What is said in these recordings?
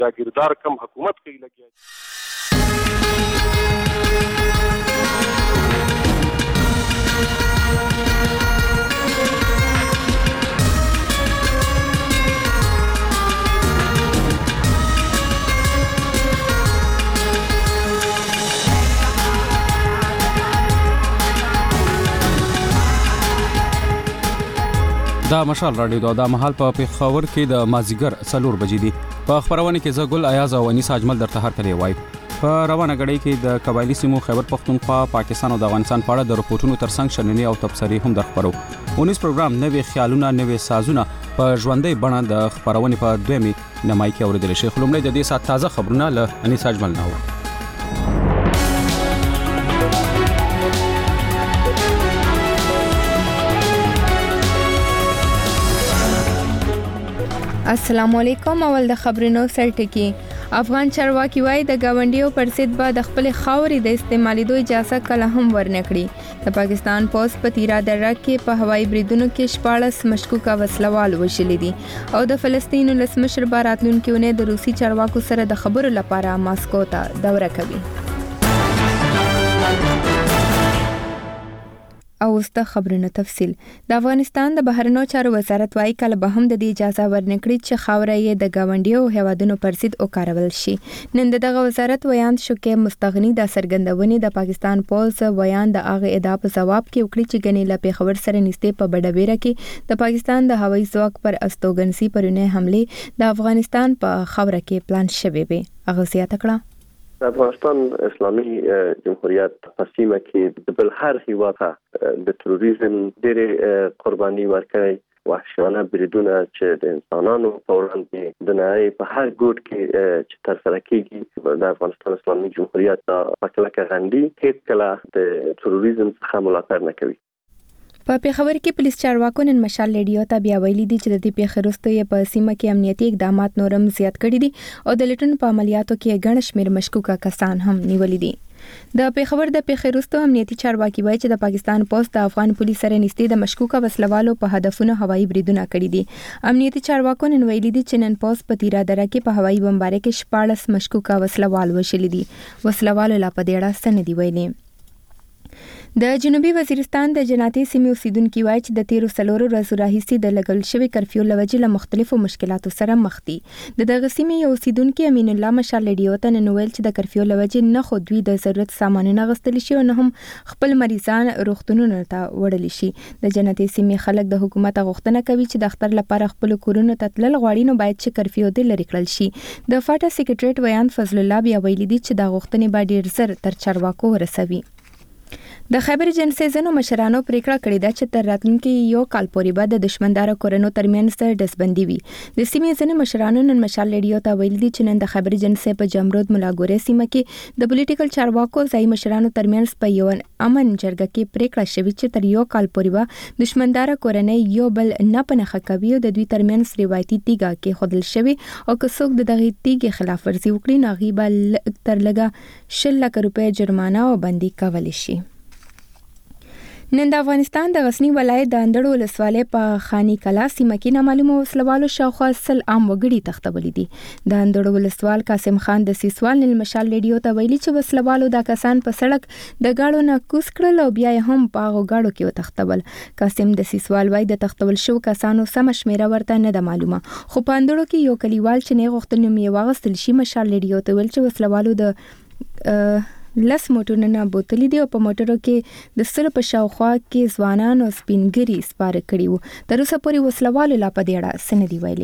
جاگیردار کم حکومت کوي لګیا. دا مشال رادیو دا مهال په پیښور کې د مازیګر 4 بجې دي. په خبرونه کې زګل ایاز او انیس اجمل درته هر کله وای. په روانه غړي کې د قبایلی سیمو خیبر پختونخوا، پاکستان او د افغانستان په اړه د رپورټونو ترڅنګ شننې او تبصرې هم درخبرو. 19 پروګرام نوې خیالونه، نوې سازونه په ژوندۍ بڼه د خبرونه په دویمه نمای کې اوریدل شي. خلومړی د دې سات تازه خبرونه له انیس اجمل نه و. السلام علیکم. اول د خبرونو سرټکی. افغان چارواکي وايي د گاونډیو پر ضد به د خپل خاورې د استعمالېدو اجازه کله هم ورنکړي. د پاکستان پولیس په تیرا دره کې په هوایي بریدونو کې 14 مشکوکه وسلوال وشلي دي او د فلسطین ولسمشر راتلونکي اونۍ د روسي چارواکو سره د خبرو لپاره ماسکو ته دوره کوي. او ست خبرونه تفصیل. د افغانستان د بهرنیو چارو وزارت وايي کله به هم د دې اجازه ورنکړي چې خاوره یې د گاونډیو هیوادونو پر ضد وکارول شي. نن دغه وزارت ویان شو کې مستغنی د سرګندونې د پاکستان پولیس ویان د هغه ادعا په جواب کې وکړي چې غنی له پیښور سره نږدې په بډبیره کې د پاکستان د هوایي ځواک پر استوګنسي پرونه حمله د افغانستان په خاوره کې پلان شوی وي. هغه زیاته کړه افغانستان اسلامي جمهوریت په سیمه کې د بل هر هیواد د تروریزم ډېرې قرباني ورکړي، وحشیانه بریدونه چې د انسانانو په وړاندې د نړۍ په هر ګوټ کې چې ترسره کیږي د افغانستان اسلامي جمهوریت په کلکه غندي، هیڅ کله د تروریزم څخه ملاتړ نه کوي. په پیښور کې پولیس چارواکو نن مشال ریډیو ته بیا ویلي دي چې د دې پیښې وروسته په سیمه کې امنیتي اقدامات نورم زیات کړي دي او د لټون په عملیاتو کې ګڼ شمېر مشکوکه کسان هم نیولي دي. د پیښور د پیښې وروسته امنیتي چارواکي وایي چې د پاکستان پولیس د افغان پولیس سره نږدې د مشکوکه وسلوالو په هدفونو هوایي بریدونه کړي دي. امنیتي چارواکو نن ویلي دي چې نن پولیس په تیرا دره کې په هوایي بمبارۍ کې 14 مشکوکه وسلوال وشلي دي. وسلوالو لا په دې اړه څه نه دی ویلي. د جنوبي وزیرستان د جناتي سیمې اوسیدونکو وایي چې د 13 ورځو راهیسې د لګول شوی کرفیو لوجې له مختلفو مشکلاتو سره مخ دي. دغه سیمې اوسیدونکو امین الله مشال ریډیو ته نن ویل چې د کرفیو لوجې نه خو دوی د ضرورت سامانونه غوښتل شي او نه هم خپل مریضان روغتونونو ته وړل شي. د جناتي سیمې خلک د حکومت غوښتنه کوي چې د اختر لپاره خپل کورونو ته تلل غواړي نو باید چې کرفیو د لری کړل شي. د فاټا سیکریټریټ ویان فضل الله بیا ویلي دي چې د غوښتنې باندې ډیر زر تر چارواکو ورسوي. د خیبر جنسیزنو مشرانو پریکړه کړې ده چې تر راتلونکي یو کال پورې به د دشمندارو کورونو ترمنځ ډسبندي وي. د سیمې ځینې مشرانو نن مشال ریډیو ته ویلي دي چې نن د خیبر جنسې په جمرود ملاګورې سیمه کې د پولیټیکل چارواکو ځای مشرانو ترمنځ په یو امن جرګه کې پریکړه شوې چې تر یو کال پورې به دشمندارو کورنۍ یو بل نه پنهخه کوي او د دوی ترمنځ روایتي تیګه کې خودل شوی او که څوک د دغه تیګې خلاف ورزي وکړي نو غیبه تر لګه 10 لک روپۍ جرمانه او بندي کول شي. نن د افغانستان د غزنی ولایت د اندړو ولسوالۍ په خانی کلا سیمه کې نامعلومه وسلوالو شاوخوا 100 عام وګړي تختولي دي. د اندړو ولسوال قاسم خان د سیسوال نل مشال ریډیو ته ویلي چې وسلوالو د کسان په سړک د گاډو نه کوس کړل او بیا هم په غاډو کې وتختول. قاسم د سیسوال وای د تختول شو کسانو سم شمیره ورته نه د معلومه، خو په اندړو کې یو کلیوال چې نه غوښتل نو یې واغستل شي. مشال ریډیو ته ویل چې وسلوالو د لس موټرونه نه بوتلی دی او په موټرو کې د سره په شاوخوا کې ځوانان او سپینګری سپاره کړي وو. تر اوسه پورې وسلوالو لا په دې اړه څه نه دی ویلي.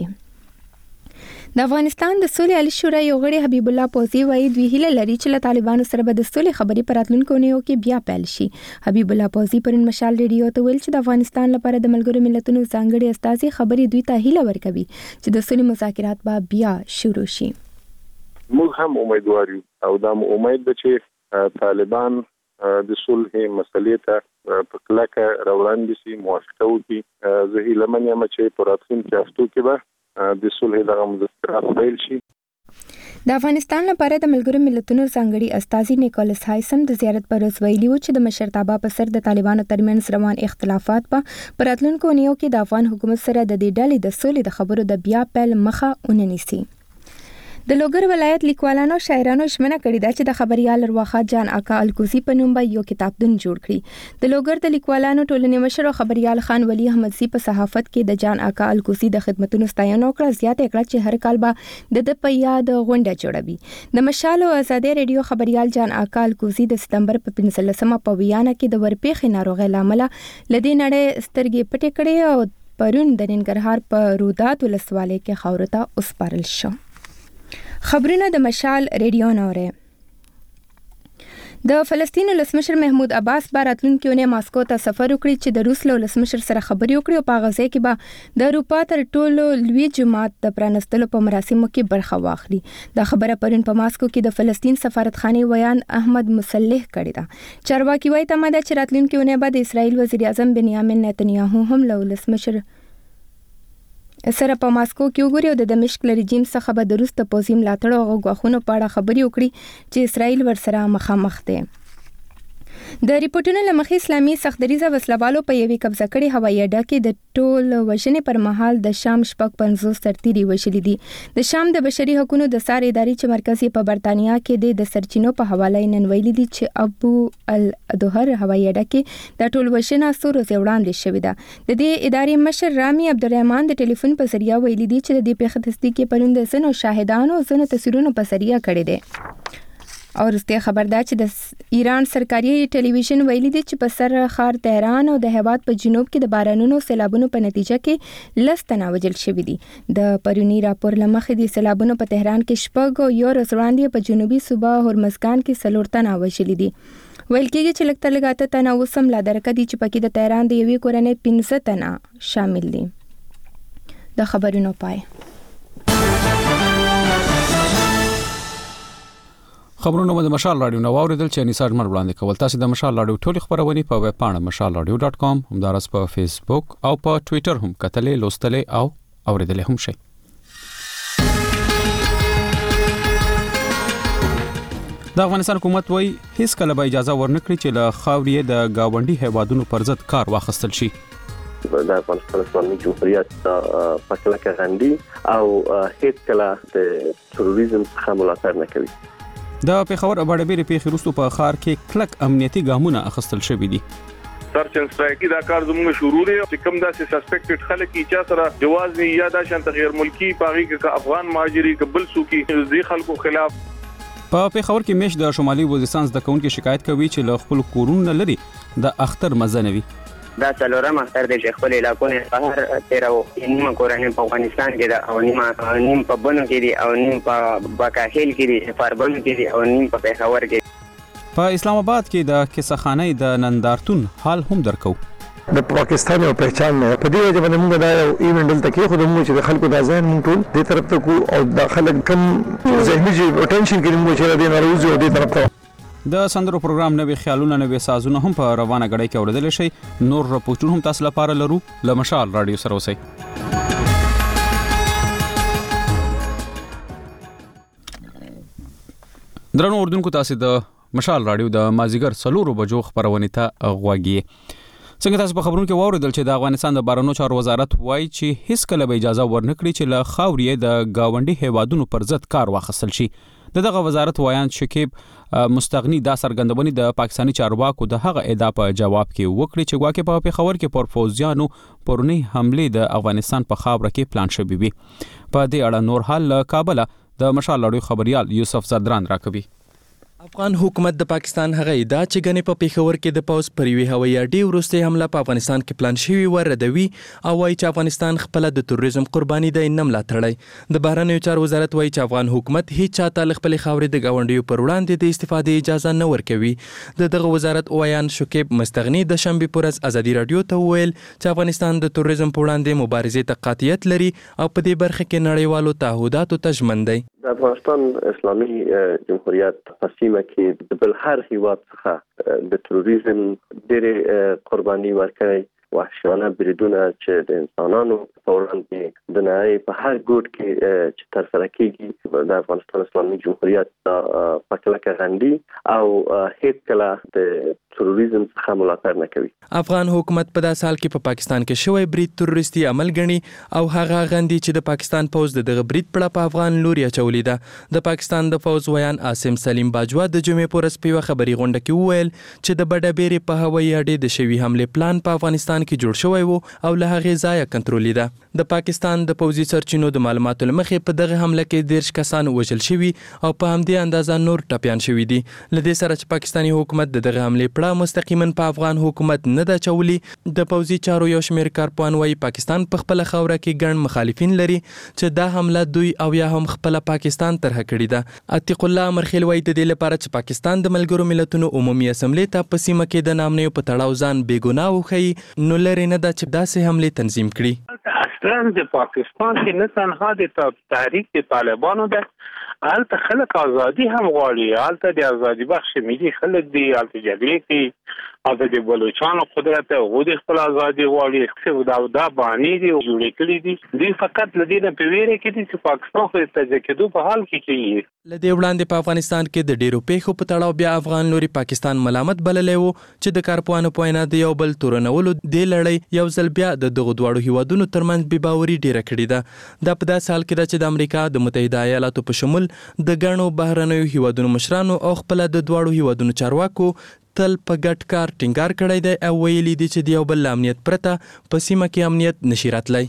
د افغانستان د سولې عالی شورا یو غړي حبیب الله پوزي وایي دوی هیله لري چې له طالبانو سره به د سولې خبرې پر راتلونکو اونیو کې بیا پیل شي. حبیب الله پوزي پرون مشال ریډیو ته ویل چې د افغانستان لپاره د ملګرو ملتونو ځانګړي استازي خبرې دوی ته هیله ورکوي چې د سولې مذاکرات به بیا شروع شي. موږ هم امیدوار یو او دا امید ده چې طالبان د صلح مسلې ته په کلکه روان دي موافقه وکړي. زه هیله من یم چې په راتلونکي هفتو کې به د صلح دغه مذاکرات پیل شي. د افغانستان لپاره د ملګرو ملتونو ځانګړي استازي نیکولس هایسم د زیارت پر ورځ ویلي و چې د مشرتابه په سر د طالبانو ترمنځ روان اختلافات په راتلونکو اونیو کې د افغان حکومت سره د دې ډلې د سولې د خبرو د بیا پیل مخه ونیسي. د لوګر ولایت لیکوالانو شاعرانو شمنه کړې ده چې د خبريال ارواخا جان آقا الکوزی په نوم یو کتابتون جوړ کړي. د لوګر د لیکوالانو ټولنې مشر او خبريال خان ولی احمد سی په صحافت کې د جان آقا الکوزی د خدماتونو ستاینه وکړه. زیاته کړه چې هر کال به د په یاد غونډه جوړوي. د مشال او آزادي رادیو خبريال جان آقا الکوزی د سپتمبر په 15مه په ویانا کې د ورپېخې ناروغۍ لامل لدې نړۍ سترګې پټې کړې او پرون د ننګرهار په رودات ولسوالۍ کې خاورو ته وسپارل شو. خبرونه د مشال ریډیو نوره. د فلسطین ولسمشر محمود عباس راتلونکي اونۍ ماسکو ته سفر وکړي چې د روس له ولسمشر سره خبرې وکړي او په هغه ځای کې به د اروپا تر ټولو لوی جماعت د پرانستلو په مراسمو کې برخه واخلي. دا خبره پرون په ماسکو کې د فلسطین سفارتخانې ویان احمد مصلح کړی ده. چارواکي وایي تمه ده چې راتلونکي اونۍ به د اسرائیل وزیر اعظم بنیامین نتنیاهو هم له ولسمشر سره په ماسکو کې وګوري او د دمشق له رژیم څخه به د روس د پوځي ملاتړ او غواخونو په اړه خبرې وکړي چې اسرائیل ورسره مخامخ دی. د ریپورتونو له مخې اسلامي سختدریزه وسلوالو په یوې قبضه کړې هوایي اډه کې د ټول وژنې پر مهال د شام شپږ 50 سرتیري وژلي دي. د شام د بشري حقوقو د سار ادارې چې مرکز یې په برتانیا کې د سرچینو په حواله نن ویلي دي چې ابو الدهر هوایي اډه کې د ټول وژنه څو ورځې وړاندې شوې ده. د دې ادارې مشر رامي عبدالرحمن د ټلیفون په ذریعہ ویلي دي چې د دې پیښې تصدیق یې پرون د ځینو شاهدانو او ځینو تصویرونو په ذریعہ کړی دی. او رسته خبر ده چې د ایران سرکاري ټلویزیون ویلي دي چې په سر خار تهران او د هیواد په جنوب کې د بارانونو سیلابونو په نتیجه کې 10 تنه وژل شوي دي. د پرونی راپور لمخې د سیلابونو په تهران کې شپږ او یو ورځ وړاندې په جنوبي صوبه هرمزګان کې 4 تنه وژل دي. ویل کېږي چې لږ تر لږه تنه وسم لا درکه دي چې پکې د تهران د یوې کورنۍ 15 تنه شامل دي. د خبرونو پای. خبرونه د مشال رادیو نو اوریدل چې انیسار مر وړاندې کول. تاسو د مشال رادیو ټولې خبرونه په ویب پاڼه mashalradio.com همدارس په فیسبوک او په ټوئیټر هم کتلې لوستلې او اوریدلې هم شي. د افغانستان حکومت وایي هیڅ کله به اجازه ورنکړي چې له خاورې د گاونډي هیوادونو پر ضد کار واخیستل شي. د افغانستان اسلامي جمهوریت په کلکه غندي او هیڅ کله د تروریزم څخه ملاتړ نه کوي. د پیښور باډبیر پیښې وروسته په ښار کې کلک امنیتي ګامونه اخیستل شوي دي. سرچ اینڈ سټرایکی دا کار زموږ شروع دی چې کوم داسې سسپیکټډ خلک چې سره جواز نه یا د شانت غیر ملکی پاغي کې افغان مهاجري قبل سوکي د خلکو خلاف. په پیښور کې مش د شمالي وزیرستان د کونکو شکایت کوي چې له خپل کورونو لري د اختر مزنوي. دا څلورم اختر د خپل علاقو نه بهر تیرو نیمه کورنۍ په افغانستان کې دا او نیم په بنو کې دي او نیم په بکاهیل کې دي فاربن کې دي او نیم په پیښور کې. په اسلام آباد کې د کیسخانه د نندارتون حال هم درکو. د پاکستان او پہچان نه په دې وجه باندې موږ دا یو ایونت دلته کې خو د موږ چې خلکو د ځان موږ ټول دې طرف ته کو او د خلک کم ذهني ټینشن کې موږ چې د ناروزي او دې طرف ته د سندرو پروګرام نوې خیالونه نوې سازونه هم په روانه غړې کې اوریدل شي. نور رپورټونه هم تاسو لپاره لرو. له مشال رادیو سره اوسئ. درنو اردوونکو تاسو د مشال رادیو د مازیګر 4 بجو خبرونه ته غوږی. څنګه تاسو په خبرونو کې واوریدل چې د افغانستان د بهرنیو چارو وزارت وایي چې هیڅ کله به اجازه ورنکړي چې له خاورې د گاونډي هیوادونو پر ضد کار واخیستل شي. دغه وزارت وایان شکیب مستغنی دا سرګندونې د پاکستانی چارواکو د هغه ادعا په جواب کې وکړي چې واقع په پیښور کې پر فوجیانو پرونی حمله د افغانستان په خاوره کې پلان شوی وي. په دې اړه نور حال له کابل د مشال رادیو خبريال یوسف زدران راکوي. افغان حکومت د پاکستان هغه ادعا چې غنې په پیښور کې د پوز پریوي هوایي اډې وروسته حمله په افغانستان کې پلان شوی وردوي او وايي چې افغانستان خپل د تروریزم قرباني دی نه ملاتړي. د بهرنیو چارو وزارت وايي چې افغان حکومت هیڅ چاته خپل خاورې د گاونډیو پر وړاندې د استفادې اجازه نه ورکوي. دغه وزارت وایان شکیب مستغنی د شنبه پورز ازادي رادیو ته ویل چې افغانستان د تروریزم په وړاندې مبارزې ته قاطعیت لري او په دې برخه کې نړیوالو تعهداتو ته ژمن دی. د افغانستان اسلامي جمهوریت په سیمه کې د بل هر هیواد څخه د تروریزم ډېرې قرباني ورکړي. وحشیانه بریدونه چې د انسانانو په وړاندې د نړۍ په هر ګوټ کې چې ترسره کیږي د افغانستان اسلامي جمهوریت په کلکه غندي او هیڅ کله د تروریزم څخه ملاتړ نه کوي. افغان حکومت په داسې حال کې په پاکستان کې شوی برید تروریستي عمل ګڼي او هغه غندي چې د پاکستان پوز دغه برید په افغان لوري اچولې ده. د پاکستان د پوز ویان عاصم سلیم باجوا د جمعې په ورځ په خبري غونډه کې وویل چې د بډابېري په هوایي اډې د شوی حمله پلان په افغانستان کې جوړ شوی وو او له هغه ځایه کنټرولې ده. د پاکستان د پوزي سرچینو د معلوماتو لمخې په دغه حمله کې 10 کسان وژل شوي او په همدې اندازه نور ټپيان شوي دي. لدې سره چې پاکستاني حکومت دغه حمله پړه مستقیما په افغان حکومت نه دا چولي، د پوزي چارو یو شمېر کارپوهان وايي پاکستان په خپل خوره کې ګڼ مخالفین لري چې دا حمله دوی او یا هم خپل پاکستان طرح کړې ده. عتیق الله امرخیل وايي د دې لپاره چې پاکستان د ملګرو ملتونو عمومي اسمبلی ته په سیمه کې د نامنیو په تړاو ځان بیګناه وښيي، نو لري نه ده چې داسې حمله تنظیم کړي. اصلا د پاکستان کې نه تنها د تحریک طالبانو ده، هلته خلک ازادي هم غواړي، هلته د ازادي بخش ملي خلک دي، هلته جګړې کوي، هلته د بلوچستان قدرت او د خپل ازادي غواړي. دا باندې دي جوړې کړې دي، دوی فقط لدې نه په ویره کې دي چې پاکستان خو د کېدو په حال کې کوي. لدې وړاندې په افغانستان کې د ډیرو پیښو په تړاو بیا افغان لوري پاکستان ملامت بللی وو چې د کارپوهانو په وینا د یو بل تورنولو دې لړۍ یو ځل بیا د دغو دواړو هیوادونو ترمنځ بې باوري ډیره کړې ده. دا په داسې حال کې ده چې د امریکا د متحده ایالاتو په شمول د ګڼو بهرنیو هیوادونو مشرانو او خپل د دواړو هیوادونو چارواکو تل په ګډ کار ټینګار کړی دی او ویلي دي چې د یو بل امنیت پرته په سیمه کې امنیت نشي راتلی.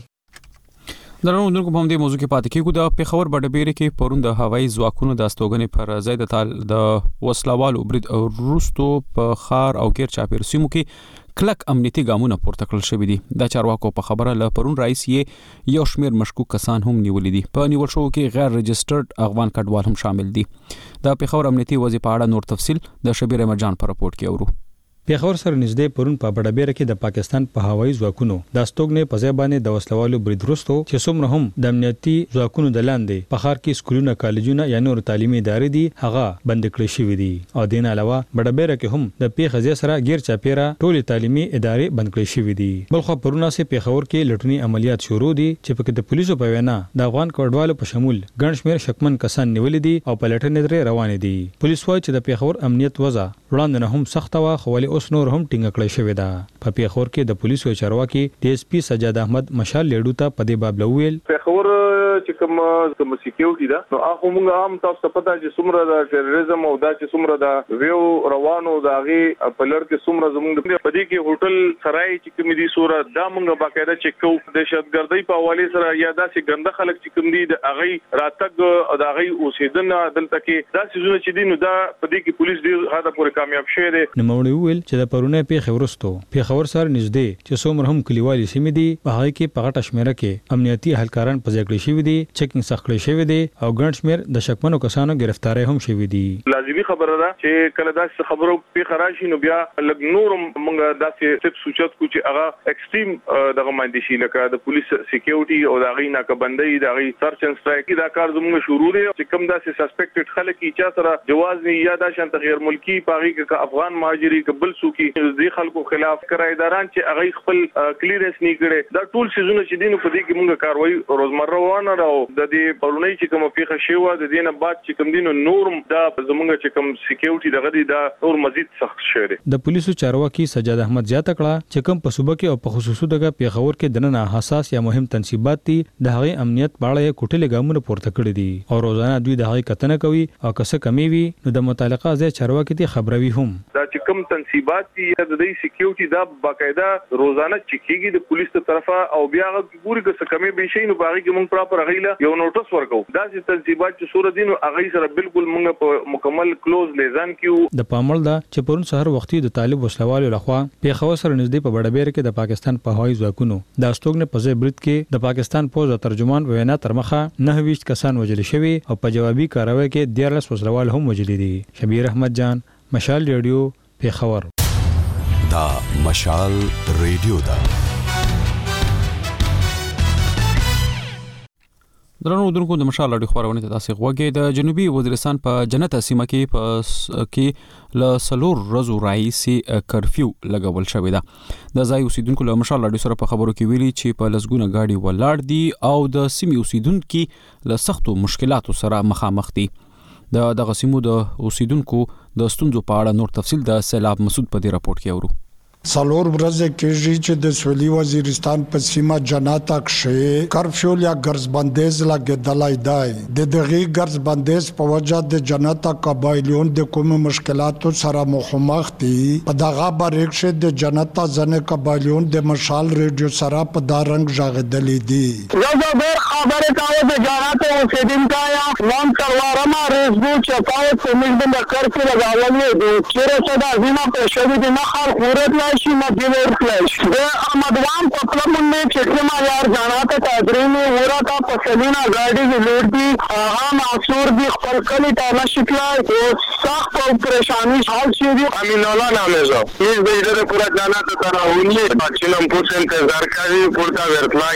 درنو دونکو په همدې موضوع کې پاتې کېږو. د پېښور بډبېرې کې پرون د هوایي ځواکونو د استوګنې پر ځای د وسلوالو برید وروستو په ښار او غیر چاپېر سیمو کې کلک امنیتي ګامونه پورته کړل شوي دي. دا چارواکو په خبره له پرون رئیس یې یو شمېر مشکوک کسان هم نیولي دي. په نیول شوو کې غیر رجسټرډ افغان کډوال هم شامل دي. د پېښور امنیتي وضع په اړه نور تفصیل د شبیر احمد جان په راپورټ کې اورو. پېښور سره نږدې پرون په بډابېره کې د پاکستان په هوایي ځواکونو د استوګنې په ځای باندې د وسلوالو برید وروسته چې څومره هم د امنیتي ځواکونو د لاندې په ښار کې سکولونه، کالجونه یا نور تعلیمي ادارې دي هغه بند کړې شوې دي. او دین علاوه بډابېره کې هم د پیښې ځای سره غیر چاپیره ټولې تعلیمي ادارې بند کړې شوې دي. بلخو پرونه سه پېښور کې لټونی عملیات شروع دي چې په کې د پولیسو په وینا د افغان کډوالو په شمول ګڼ شمېر شکمن کسان نیولې دي او په لټنې درې روان دي. پولیس وايي چې د پېښور امنیت وضع وړاندې نه هم سخت و، خو ولې اوس نور هم ټینګه کړې شوې ده. په پېښور کې د پولیسو چارواکي ډي اس پی سجاد احمد مشال لیډو ته په دې باب ویل پېښور چې کوم سکیورټي ده نو هغه موږ هم تاسو ته پته چې څومره د ټیرریزم او دا چې څومره د ویو روانو د هغه په لړ کې څومره زموږ په دې کې هوټل سرای چې کوم دي سوره دا موږ باقاعده چک کوو. د دهشتګردۍ په حواله سره یا داسې ګنده خلک چې کوم دي د هغه راتګ او د هغه اوسیدنه دلته کې دا سيزونه چې دي نو دا په دې کې پولیس ډیر هدا پورې کامیاب شوی دی. نو موږ ویل چې د پرونه پیښه ورستو پېښور سره نږدې چې څومره هم کلیوالي سیمې دي په هغه کې په غټه شمیره کې امنیتي اهلکاران په ځای کړی شوی دي، چیکینګ سخت کړی شوی دی او ګڼ شمیر د شکمنو کسانو گرفتاری هم شوی دي. لازمي خبره ده چې کله داسې خبرو پیښه راشي نو بیا لږ نور موږ داسې ټیپ سوچت کو چې هغه ایکستریم دغه باندې شي لکه د پولیس سکیورټي او د غي ناکبندۍ د غي سرچ اند سټرایک دا کار زموږ شروع دی چې کوم داسې سسپیکټډ خلک چې سره جواز نه یا د شانت غیر ملکی پاغي کې افغان مهاجري قبل سوکي د خلکو خلاف کرایداران چې هغه خپل کلیرنس نه کړي دا ټول سيزونه چې دینو په دې کې موږ کاروي روزمره روانه راو د دې پرونی چې کوم پیښه شوه د دې نه بعد چې کوم دینو نور دا زموږ چې کوم سکیورټي دغه دی دا نور مزید سخت شوه. د پولیسو چارواکي سجاد احمد زیاته کړه چې کوم په صوبه کې او په خصوصو دغه پیښور کې دنه حساس یا مهم تنصیبات دي د هغه امنیت په اړه کوټلې ګامونه پورته کړی دي او روزانه دوی د هغه کتنه کوي او که څه کمی وي نو د متعلقه ځای چارواکي ته خبروي هم. دا چې کوم تنصیبات دي د دې سکیورټي دا باقاعده روزانه چکیږي د پولیس تر طرفه او بیا ګوري که څه کمی به شي نو باغی کې مونږ پراپر غیله یو نوټس ورکو. دا چې تنصیبات چې سور دي نو هغه سره بالکل مونږ په مکمل کلوز لیزان کیو. د پامل دا چې پرون سحر وختي د طالب وسلوالو لخوا پیښور سره نږدې په بډابېر کې د پاکستان په هوایي ځواکونو د استوګنې په ځای برید کې د پاکستان پوز ترجمان وینا تر مخه 29 کسان وژل شوي او په جوابي کاروي کې 14 وسلوال هم وژل دي. شبیر احمد جان، مشال ریډیو، پیښور. دا مشال ریډیو دا درنو دونکو د مشال اړیخ خبرونه ته تاسو غوږی د جنوبي وزیرستان په جنت سیمه کې ل سلور رزو رئیسي کرفیو لګول شوې ده. د ځای اوسیدونکو له مشال اړیخ سره په خبرو کې ویلي چې په لسګونه گاډي ولاړ دي او د سیمې اوسیدونکو له سختو مشکلاتو سره مخامخ دي. دغه سیمو د اوسیدونکو د ستونزو په اړه نور تفصیل د سیلاب مسعود په دې راپورټ کې اورو. څلور ورځې کېږي چې د سویلي وزیرستان په سیمه جناتا کې کرفیو یا ګرځبندیز لګیدلای دی. د دغه ګرځبندیز په وجه د جناتا قبایلیون د کوم مشکلاتو سره مخامخ دي. په دغه باریک شه د جناتا ځنه قبایلیون د مشال ریډیو سره په دارنګ ژغدلې دي. یو ډېر خبره کاوه د جناتا اوسیدونکو یا نام تروارما رزبو چپاو سمیز د کرفیو لګاولې دي. چیرې چې د ازمه په شوی د مخال خورت شي مدیور کلاش د احمدوان په پلمون نه چې کومه یار جناتا تدریمي ورته په سلینا ګاډي کې لوټ دي هغه معصور دي خپل کلی ته نشکلای او سخت او پریشانی حال شي دي. امین الله نامه زو هیڅ د دې پورا جناتا تراونی بچنم پوسن انتظار کوي پورتا ورتلا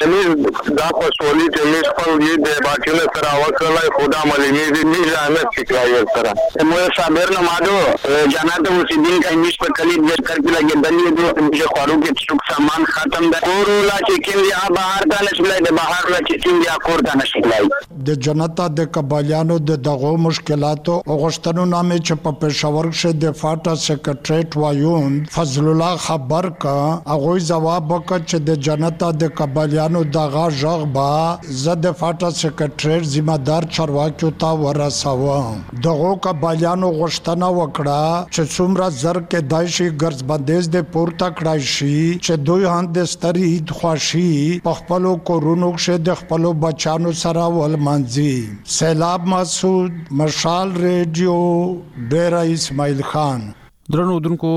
انشنی دا په سولې ته مش په دې د باچنه سره وکړای خدا ملي دې نه ځانه شکایت سره مو صابر نه مادو جناتا اوسیدین کا مش په کلی د کرکلا دلی دو چې خورو کې څوک سامان ختم ده کورولا چې کیندیا بهر ته نشلای د بهر لا چې کیندیا کور ته نشلای. د جنتا د قبایلیانو د دغه مشکلاتو او غشتنو نامې چې په پېښور کې د فاټا سیکریټریټ وایون فضل الله خبر کا هغه جواب وکړ چې د جنتا د قبایلیانو دغه ژغبا زد فاټا سیکریټریټ ذمہ دار چارواکیو ته ورساوه. دغه قبایلیانو غشتنه وکړه چې څومره زر کې دایشي ګرځبندیز د پورته کړای شي چې دوی هم د ستري خواشي په خپل کورونو کې د خپل بچانو سره ولمنځي. سیلاب مسعود مشال ریډیو ډیرا اسماعیل خان. درنو دونکو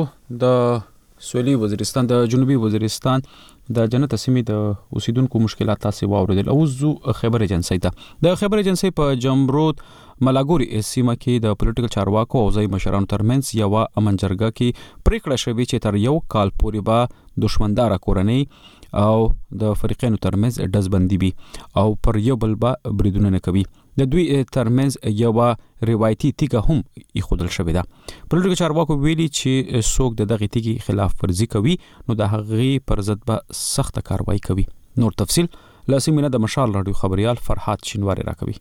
د سویلي وزیرستان د جنوبي وزیرستان د جنت سیمې د اوسیدونکو مشکلات تاسو واوریدل. او زو خبر ایجنسی ته د خبر ایجنسی په جمرود ملاګوري سیمه کې د پولیټیکل چارواکو او ځای مشرانو ترمنځ یو امن جرګه کې پریکړه شوې چې تر یو کال پورې به دشمندار کورنۍ او د فریقینو ترمنځ دزبندي وي او پر یو بل به بریدونه نه کوي. د دوی ترمنځ یو روایتي تیګه هم ایښودل شوې ده. پولیټیکل چارواکو ویلي چې څوک د دغه تیګي خلاف ورزي کوي نو د هغې پر ضد به سخت کاروایی کوي. نور تفصیل لاسمینه د مشال رادیو خبريال فرحات شینواری راکوي.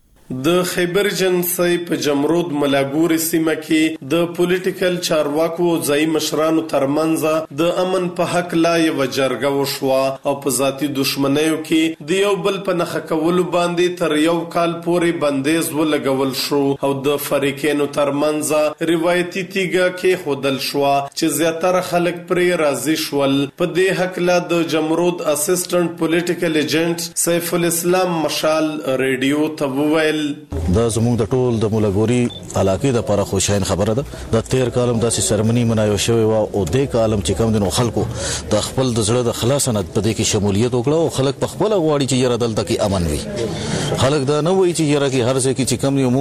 د خیبر جنسي په جمرود ملاګوري سیمه کې د پولیټیکل چارواکو او ځای مشرانو ترمنځ د امن په حق لا یو جرګه وشوه او په ذاتي دښمنیو کې د یو بل په نخ کولو باندې تر یو کال پورې بندیز ولګول شو او د فریقینو ترمنځ روایتي تیګه کې خودل شو چې زیاتره خلک پرې راضي شول. په دې حق لا د جمرود اسسټنټ پولیټیکل ایجنټ سیف الاسلام مشال ریډیو ته وویل دا زموږ د ټول د مولګوري علاقې د لپاره خوشاین خبره ده. د 13 کالم داسې سرمنی منایو شوی و او د کالم چې کوم دنو خلکو د خپل د زړه د خلاصنت په دې کې شمولیت وکړه او خلک په خپل غواړي چې یره دلته کې امن وي. خلک دا نه وایي چې یره کې هر څه کې چې کوم یو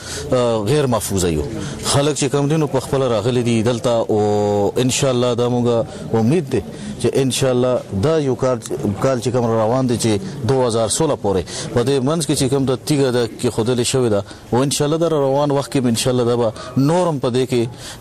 موږ غیر محفوظ یو. خلک چې کوم دنو په خپل راغلي دي دلته او ان شاء الله دا موږ امید ده چې ان شاء الله دا یو کال چې کوم روان دي چې 2016 پورې په دې منځ کې چې کوم د تیګه د کې خودل شوی دا او ان شاء الله در روان وخت کې ان شاء الله دا به نورم په دې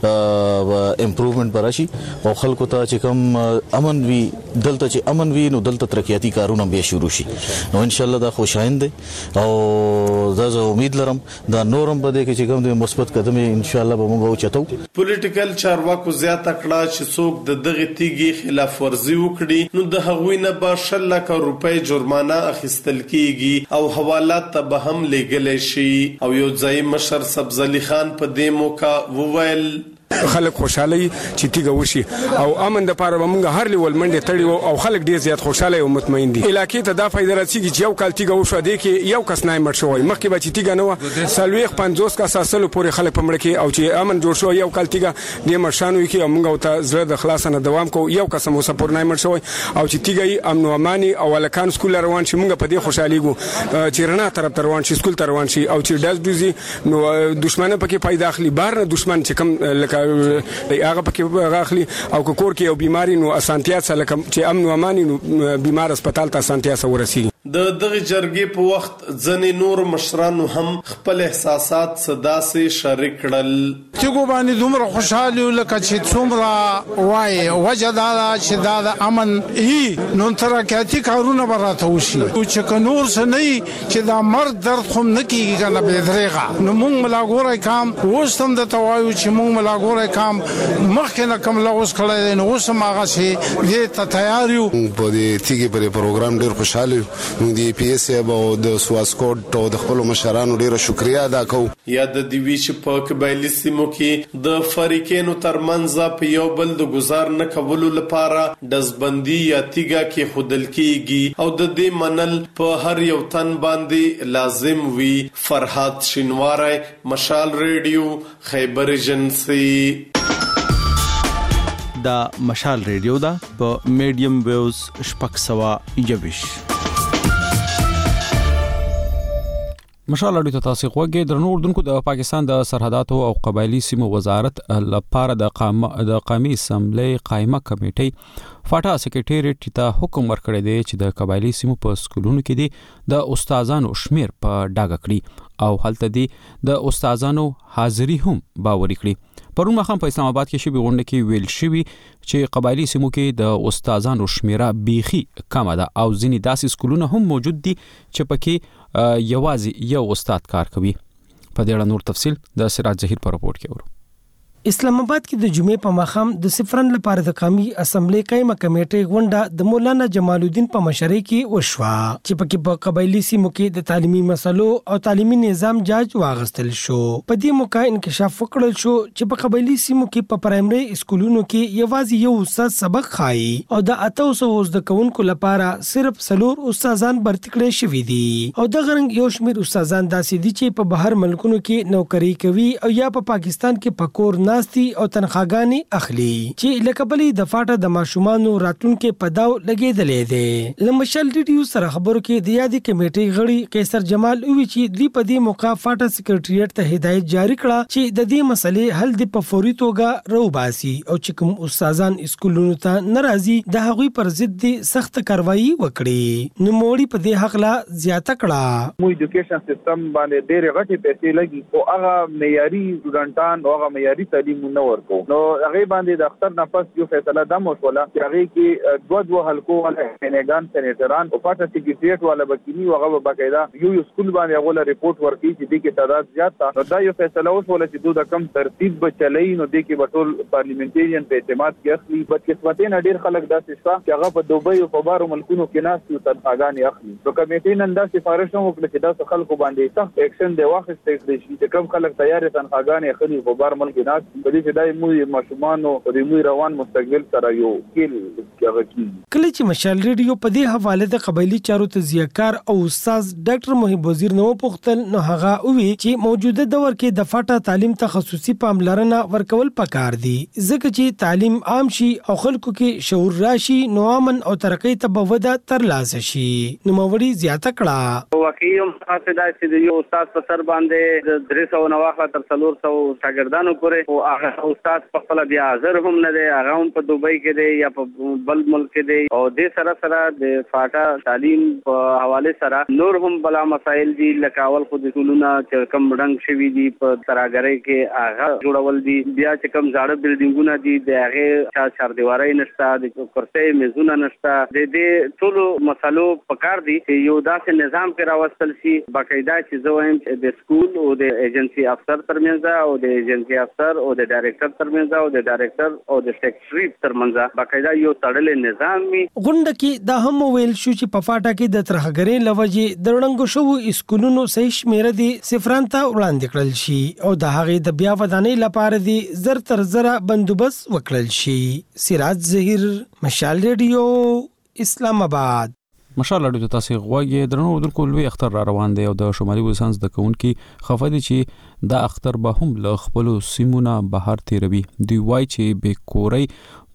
کې امپروومنت براشي او خلکو ته چې کوم امن وي دلته چې امن وي نو دلته ترقیاتی کارونه به شروع شي نو ان شاء الله دا خوشاین دي او دا زه امید لرم دا نورم په دې کې چې کوم د مثبت قدم ان شاء الله به موږ اوچتو. پولیټیکل چارواکو زیاته کړه چې څوک د دغه تیګي خلاف ورزي وکړي نو د هغوی نه به 1 لک روپۍ جرمانه اخیستل کیږي او حوالات ته به هم لګل شي. او یو ځای مشر سبز علي خان په دې موقع وویل خلک خوشاله چې تیګه وشي او امن د پاره موږ هر لیول منډه تړي او خلک ډیر زیات خوشاله او مطمئن دي. علاقې ته دا فائدہ راځي چې یو کال تیګه وشو دی کې یو کس نه مړ شوی مخکې به چې تیګه نه و سلويخ 50 کا ساسلو پورې خلک په مړ کې او چې امن جوړ شو یو کال تیګه د مرشانو کې موږ ته زړه د خلاصنه دوام کو یو کس مو سپور نه مړ شوی او چې تیګه امن او اماني او ولکان سکول روان شي موږ په دې خوشاليګو چې رڼا طرف روان شي سکول روان شي او چې داس دوزي نو دښمن پکې پیدا اخلي بار نه دښمن چې کم لکه هغه پکې راخلي او کور کې یو بیماری نو اسانتیا سره چې امن او امان نو بیمار هسپتال ته اسانتیا سره ورسیږي. د دغه جرګې په وخت ځنې نور مشرانو هم خپل احساسات صداسه شریک کړل. چې ګوبانی دومره خوشاله لکه چې څومره وای وجدا چې دا امن ای نو ترکاتی کارونه براته وشي چې نور څه نه چې دا مرګ درد خو نه کیږي کنه به درېغه نو موږ ملاګورای کام وستم د توایو چې موږ ملاګورای کام مخکې نه کوم لغوس کړی نو اوس ماغه شي دې ته تیار یو په دې تیګي پر پروګرام ډیر خوشاله یو د پی ایس او د سواسکوټ او د خپل مشرانو ډیره شکریا ادا کوم. یا د دیوی چې په قبایلی سیمو کې د فریقینو ترمنځ په یو بل د گزار نه کولو لپاره دزبندي یا تیګه کې خودل کیږي او د دې منل په هر یو تن باندې لازم وي. فرحات شینواری، مشال ریډیو، خیبر ایجنسی. دا مشال ریډیو دا په میډیم ویوز شپږ سوه یویش. مشال اړیته تاسو خوږه درنو اردوونکو د پاکستان د سرحداتو او قبایلی سیمو وزارت لپاره د قومي اسمبلی قائمه کمیټې فاټا سکریټریټ ته حکم ورکړی دی چې د قبایلی سیمو په سکولونو کې دي د استادانو شمیر په ډاګه کړي او هلته دي د استادانو حاضری هم باوري کړي. پرون مخام په اسلام آباد کې شوی غونډه کې ویل شوی چې قبایلی سیمو کې د استادانو شمیره بیخي کمه ده او ځینې داسې سکولونه هم موجود دي چې پکې یوازې یو استاد کار کوي. په دې اړه نور تفصیل د سراج ظهیر په راپورټ کې ورو. اسلام آباد کې د جمعې په ماښام د صفرن لپاره د قومي اسمبلی قائمه کمیټې غونډه د مولانا جمال الدین په مشرۍ کې وشوه چې پکې په قبایلی سیمو کې د تعلیمي مسلو او تعلیمي نظام جاج واغستل شو. په دې موقع انکشاف وکړل شو چې په قبایلی سیمو کې په پرایمري اسکولونو کې یوازې یو استاد سبق خایي او د 800 زده کوونکو لپاره صرف 4 استادان برتی کړي شوي دي او د غرنګ یو شمیر استادان داسې دي چې په بهر ملکونو کې نوکری کوي او یا په پاکستان کې پکور ناستی او تنخواګانی اخلي چې لکبلې د فاټه د ماشومانو راتلونکو په داو لګیدلې دي. لمشل ریډیو سره خبرو کې د یادې کمیټې غړي قیصر جمال وی چې دوی په دې موقع فاټه سکریټریټ ته هدایت جاری کړه چې د دې مسلې حل د په فوري توګه روباسي او چې کوم استادان اسکولونو ته ناراضي د هغوی پر ضد سخت کاروایی وکړي. نو موړي په دې حق لا زیاته کړه. مو ایجوکیشن سیستم باندې ډېر غټي پیسې لګي او هغه معیاري سټوډنټان او هغه معیاري تعلیم نو ورکو نو هغه باندې د اختر نفس یو فیصله دمو شولا چې هغه کې دوه حلقو ولا سینګان سینټران او پټه سیکریټریټ ولا بکینی او هغه باقاعده یو سکول باندې هغه ریپورت ورکړي چې د کې تعداد زیات تا نو دا یو فیصله وشولا چې د کم ترتیب بچلای نو د کې بټول پارلیمنټریان په اعتماد کې اخلي بدقسمتین ډیر خلک داسې شته چې هغه په دوبۍ او په بارو ملکونو کې ناس یو تنخواګانی اخلي. نو کمیټې نن دا سفارش وکړه چې دا خلکو باندې سخت اکشن دی واخیستل شي چې کوم خلک تیار تنخواګانی اخلي په بار ملک ناس چې دای موږ ماشومان او د موږ روان مستقبل سره یو کېل کېږي. کله چې مشال ریډیو په دې حواله د قبایلی چارو تزیه‌کار او استاد ډاکټر محب وزیر نو پوښتل نو هغه وی چې موجوده دور کې د فاټا تعلیم تخصصي پاملرنه ورکول پکار دي ځکه چې تعلیم عام شي او خلکو کې شعور راشي نو امن او ترقۍ ته به وده ترلاسه شي. نو موړي زیاته کړه واقعي هم خاصه چې یو استاد په سر باندې 300 نواخه تر 400 شاګردانو پورې او هغه استاد په خپل بیا حاضر هم نه دی هغه هم په دوبۍ کې دی یا په بل ملک کې دی او د سره د فاټا تعلیم په حواله سره نور هم بلا مسائل دي لکه اول خو د ټولونه چې کم رنګ شوی دي په تراګرۍ کې هغه جوړول دي بیا چې کم زاړه بلډینګونه دي د هغه چار دیوارۍ نشته د کرسۍ میزونه نشته د دې ټول مسلو پکار دي چې یو داسې نظام کې راوستل شي باقاعده چې زه وایم د سکول او د ایجنسی افسر ترمنځ او د ایجنسی افسر او د ډایریکټر ترمنځ او د ډایریکټر او د سیکریټری ترمنځ باقاعده یو تړلې نظام وي. غونډه کې دا هم ویل شو چې په فاټا کې د ترهګرۍ لوجې د وړاندو شوو اسکولونو صحیح شمیره دي صفران ته وړاندې کړل شي او د هغې د بیا ودانۍ لپاره دي زر تر زره بندوبست وکړل شي. سراج ظهیر، مشال ریډیو، اسلام آباد. مشال اړیته تاسو غوږی درنو اردوونکو لوی اختر را روان دی او د شمالي وزانس د کونکي خفه دي چې دا اختر به هم له خپل سیمونه بهر تیروي. دوی وایي چې به کوري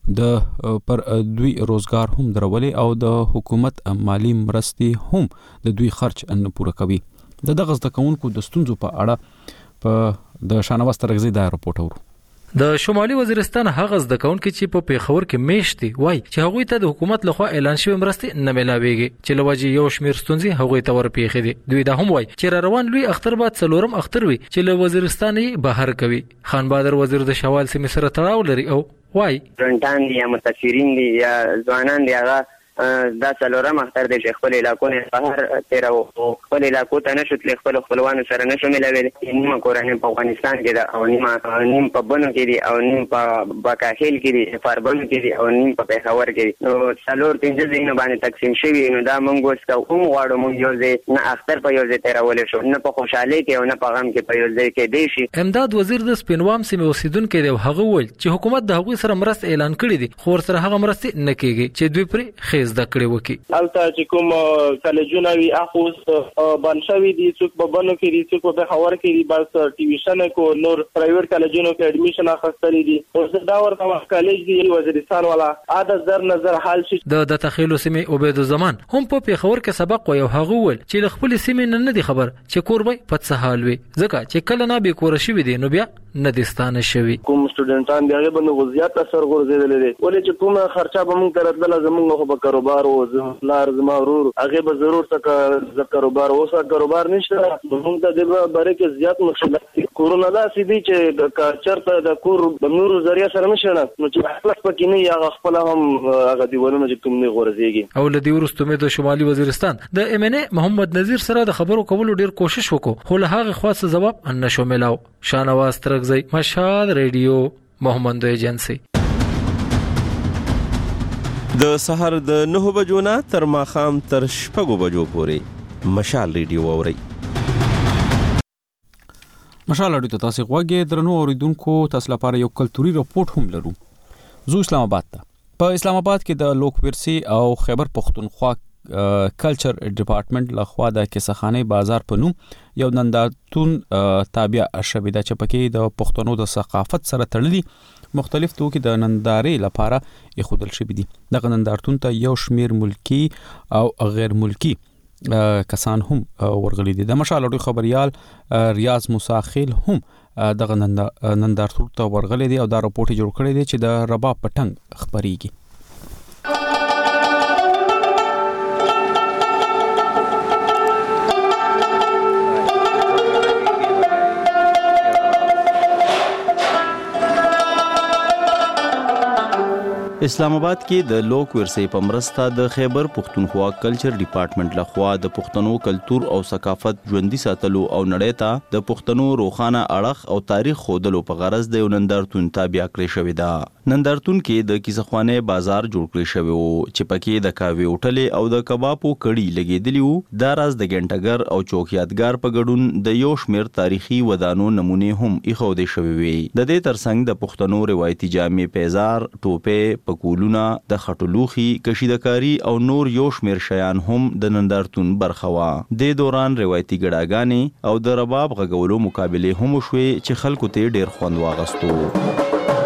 د پر دوی روزګار هم درولې او د حکومت مالی مرستې هم د دوی خرج نه پوره کوي. دغه د کونکو د ستونزو په اړه په د شانواز ترغزي دا راپورټ ورو. د شمالي وزیرستان هغه زده کوونکي چې په پیښور کې میشتي وای چې هغوی ته د حکومت لخوا اعلان شوی مرستې نه ملاويږي چې لوجه یو شمیر ستونزې هغوی ته ورپېښې دي. دوی دا هم وای چې روان لوی اختر بعد څلورم اختر وي چې له وزیرستان بهر کوي. خان بادر وزیر د شوال سیمې سره تړاو لري او وای رنټان دي یا متفسرین دي یا ځوانان دي هغه دا څلورم اختر د خپل علاقو نه بهر تیرو خپل علاقو ته نشو تل خپل خپلوانو سره نشو ملوي. نیمه کورنۍ په افغانستان کې ده او نیم په بنو کې دي او نیم په بکاهیل کې دي فاربن کې دي او نیم په پیښور کې دي. نو څلور پنځه ځایونه باندې تقسیم شوي. نو دا مونږ اوس کوم غواړو مونږ یو ځای نه اختر په یو ځای تیرول شو نه په خوشحالي کې او نه په غم کې په یو ځای کې دی شي. امداد وزیر د سپینوام سیمې اوسیدونکو دی هغه وویل چې حکومت د هغوی سره مرسته اعلان کړې دي خو سره هغه مرسته نه کیږي چې دوی پر خیز د کړې وکي. البته چې کوم کالجونه وی اخوس بنشوي دي څوک په بنو کې دي څوک په خور کې دي بس ټیویشن کو نور پرایویټ کالجونو کې اډمیشن اخستلې دي او دا ورته کالج دی وزیرستان والا عادت زر نظر حال شي. د تخیل سیمې عبید الزمان هم په خور کې سبق وي او هغه ول چې خپل سیمې نه دي خبر چې کور به پد سهال وي ځکه چې کله نه به کور شي دي نو بیا نه دستانه شوی. کوم سټوډنټان دی هغه باندې غوزیات اثر ورزيدل دي ولې چې کومه خرچه به مونږ ترتل زمونږ په کاروبار او زملار زما ورور هغه به ضرور څه کاروبار او څه کاروبار نشته مونږ ته د باره کې زیات مشکلات کورونا دا سیدی چې چرته د کور د نورو ذریعہ سره نشنه نو چې خپل پکې نه هغه خپل هم هغه دیونه چې کوم نه غورځيږي. او لدی ورستمه د شمالي وزیرستان د ام ان ای محمد نذیر سره د خبرو کولو ډیر کوشش وکړو خو له هغه خاص جواب نشو ملاو. شانواز ترغزی مشال ریډیو محمد ایجنسی. د سحر د 9 بجو نه تر ماخام تر 6 بجو پورې مشال ریډیو اوري. مشال ریډیو تاسو غوږی درنو اوریدونکو تاسو لپاره یو کلتوري رپورت هم لرو. زو اسلام آباد ته په اسلام آباد کې د لوک ورثي او خیبر پختونخوا کلچر ډپارټمنټ لخوا د کیسخانه بازار په نوم یو نندارتون تابع شوی د چپکې د پښتنو د ثقافت سره تړلي مختلف توکي د نندارې لپاره خودل شوی دي. د نندارتون ته یو شمیر ملکی او غیر ملکی کسان هم ورغلي دي. د مشال اډو خبريال ریاض مساخیل هم د نندارتون ته ورغلي دي او دا راپورټ جوړ کړی دی چې د رباب پټنګ خبريږي. اسلام آباد کې د لوک ورثي په مرسته د خیبر پختونخوا کلچر ډپارټمنټ لخوا د پښتنو کلچر او ثقافت ژوندۍ ساتلو او نړۍ ته د پښتنو روخانه اړخ او تاریخ خودلو په غرض د نندارتون تابع کړی شوی دا. نندارتون کې د کیسخوانه بازار جوړ کړی شوی او چې پکې د کاوي هوټل او د کبابو کړي لګیدلی وو. دا راز د ګنټګر او چوکیاتګار په ګډون د یو شمیر تاریخي ودانو نمونه هم ایښودل شوی وي. د دې ترڅنګ د پښتنو روایتي جامې پیزار ټوپه پکولونه د خټلوخي کشیدکاری او نور یو شمیر شیان هم د نندارتون برخه وا. د دوران روایتي ګډاګانې او د رباب غږولو مقابله هم شوې چې خلکو ته ډیر خوند واغستو.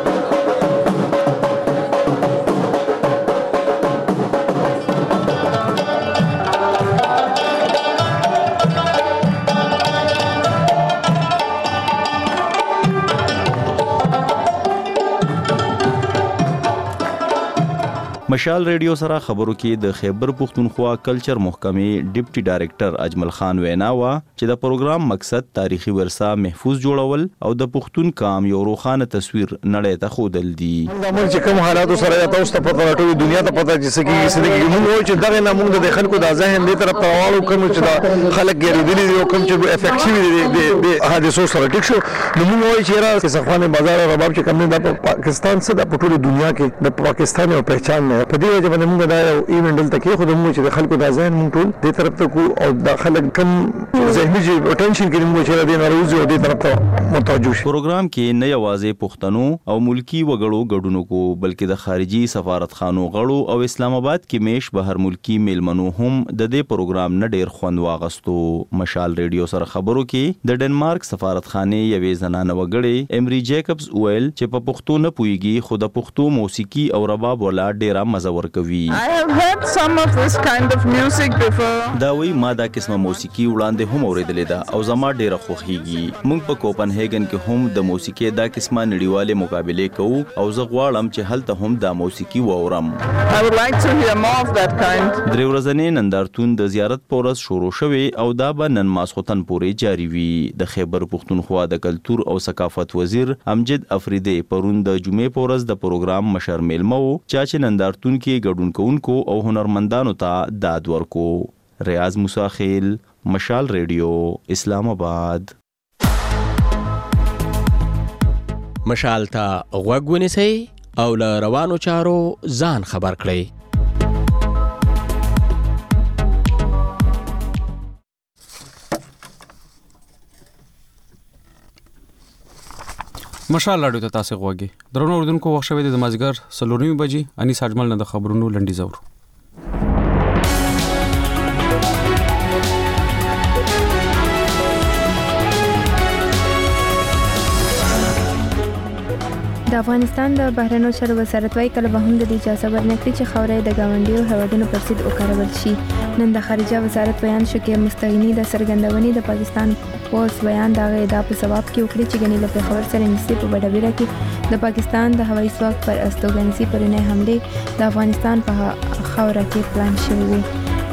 مشال ریډیو سره خبرو کې د خیبر پختونخوا کلچر محکمې ډیپټي ډایریکټر اجمل خان وینا وا چې د پروګرام مقصد تاریخي ورثه محفوظ جوړول او د پښتون قام یو روخانه تصویر نړۍ ته خودل دي. موږ چې کوم حالات سره تاسو ته پته راټوي دنیا ته پته چې سګي سګي موږ چې دغه نه موږ د خلکو د ذهن دې طرف ته راوړو کوم چې دا خلک ګرځېدلي دي او کوم چې افیکټیو دي د حادثو سره ټیک شو نو موږ وایو چې را کیسخوانه بازار رباب چې کوم د پاکستان سره د ټوله دنیا کې د پاکستان او پہچان نه په دې وجه باندې موږ دا یو ایونت دلته کې خو موږ چې د خلکو د ذهن موږ ټول دې طرف ته کو او د خلک کم ذهني اټینشن کې موږ چې د ناروزي او دې طرف ته متوجه شو. پروګرام کې نه یوازې پښتنو او ملکی وګړو ګډونو کو بلکې د خارجي سفارتخانو غړو او اسلام آباد کې میش بهر ملکی میلمنو هم د دې پروګرام نه ډیر خوند واغستو. مشال ریډیو سره خبرو کې د ډنمارک سفارتخانه یوې زنانه وګړي امری جیکبز ویل چې په پښتو نه پويږي خو د پښتو موسیقي او رباب ولا ډیر مزه ورکوي. I have heard some of this kind of music before. دا وی ما دا قسمه موسیقي وړاندې هم اوریدلې ده او زما ډیره خوښیږي. موږ په کوپنهاګن کې هم د موسیقي دا قسمه نړیواله مقابله کوو او زه غواړم چې هلته هم دا موسیقي واورم. I would like to hear more of that kind. درې ورځې نندارتون د زیارت پورس شروع شوی او دا به نن ماسخوتن پورې جاری وي. د خیبر پختونخوا د کلتور او ثقافت وزیر امجد افریدی پرون د جمعې پورس د پروګرام مشر میلمو چې نندارتون کې ګډون کوونکو او هنرمندانو ته داد ورکو. ریاض موسی خیل، مشال ریډیو، اسلام آباد. مشال ته غوږ ونیسئ او له روانو چارو ځان خبر کړئ. مشال راډیو ته تاسو غوږی درنو اردوونکو وخت شوی د مازیګر 3:30 بجې انیس اجمل نه د خبرونو لنډی زور. د افغانستان د بهرنیو چارو وزارت وايي کله به هم د اجازه ورنکړي چې خاورې د ګاونډیو هیوادونو پر ضد وکارول شي. نن د خارجه وزارت بیان شو کې مستغنی د سرګندونې د پاکستان پوز بیان دا غیدا په ثواب کې وکړي چې غنی له خبر سره نږدې په بډابیره کې د پاکستان د هوایي ځواک پر استوګنځي پرونه حمله د افغانستان په خاوره کې پلان شوی وي.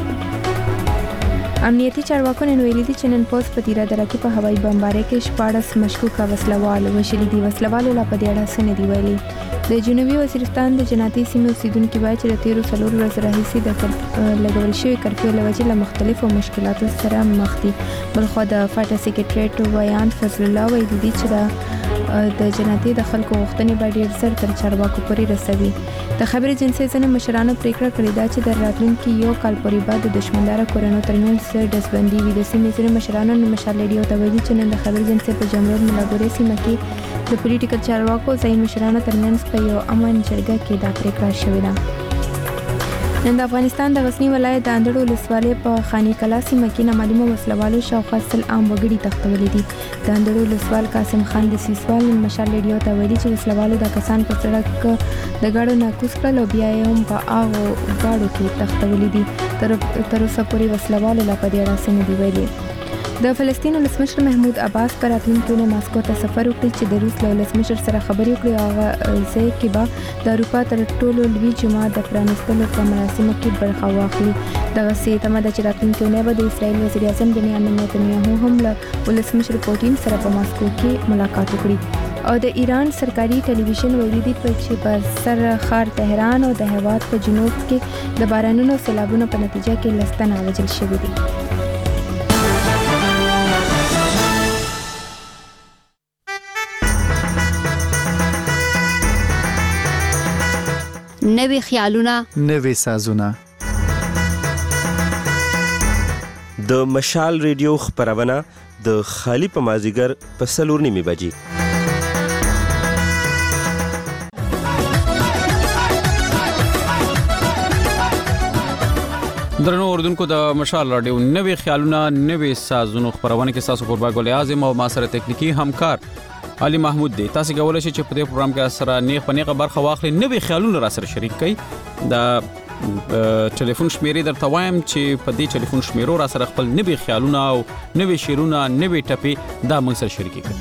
امنیتي چارواکو نن ویلي دي چې نن پوز په تیرا دره کې په هوایي بمبارۍ کې 14 مشکوکه وسلوال وشلي دي. وسلوالو لا په دې اړه څه نه دی ویلي. د جنوبي وزیرستان د جناتي سیمې اوسیدونکو وایي چې د 13 ورځې راهیسې د لګول شوی کرفیو له وجې له مختلفو مشکلاتو سره مخ دي. بلخو د فاټا سیکریټریټ ویان فضل الله ویلي دي چې د جناتي د خلکو غوښتنې به ډېر زر تر چارواکو پورې رسوي. د خبري جنسي ځنه مشرانو پریکړه کړې ده چې د راتلونکي یو کال پورې بعد د دشمنداره کورونو ترمنځ دسبندي وي. د سیمې ځنه مشرانو نو مشال ریډیو ته ویلي چې نن د خبري جنسي په جمهوریت ملاګوري سیمه کې د پولیټیکل چارواکو ځای مشرانو ترمنځ په یو امن جرګه کې دا پریکړه شوې ده. نن د افغانستان د غزنی ولایت د اندړو ولسوالۍ په خانی کلا سیمه کې نامعلومه وسلوالو شاوخوا 100 عام وګړي تښتولي دي. د اندړو ولسوال قاسم خان د سیسوال مشال ریډیو ته ویلي چې وسلوالو د کسان په سړک د ګاډو ناکوس کړل او بیا یې هم په هغو ګاډو کې تښتولي دي. تر اوسه پورې وسلوالو لا په دې اړه څه نه دي ویلي. د فلسطین ولسمشر محمود عباس پر راتلونکي اونۍ ماسکو ته سفر وکړي چې د روس له ولسمشر سره خبرې وکړي. هغه ځای کې به د اروپا تر ټولو لوی جماعت د پرانیستلو په مراسمو کې برخه واخلي. دغسې تمه ده چې راتلونکي اونۍ به د اسرائیل وزیر اعظم بنیامین نتنیاهو هم له ولسمشر پوتین سره په ماسکو کې ملاقات وکړي. او د ایران سرکاري ټلویزیون ویلي دي چې په سر ښار تهران او د هیواد په جنوب کې د بارانونو سیلابونو په نتیجه کې لستنه وژل شوي دي. نوې خیالونه، نوې سازونه. د مشال ریډیو خبرونه د خالی په مازیګر په 4:30 بجې. درنو اردوونکو د مشال راډیو نوې خیالونه نوې سازونو خبرونه کې تاسو قربان ګل اعظم او ما سره تکنیکی همکار علي محمود دی. تاسو کولای شئ چې په دې پروګرام کې سره نیغ په نیغه برخه واخلئ. نوې خیالونه را سره شریک کړئ. د ټلیفون شمیرې درته وایم چې په دې ټلیفون شمیرو را سره خپل نوې خیالونه او نوې شعرونه نوې ټپې دا موږ سره شریک کړئ.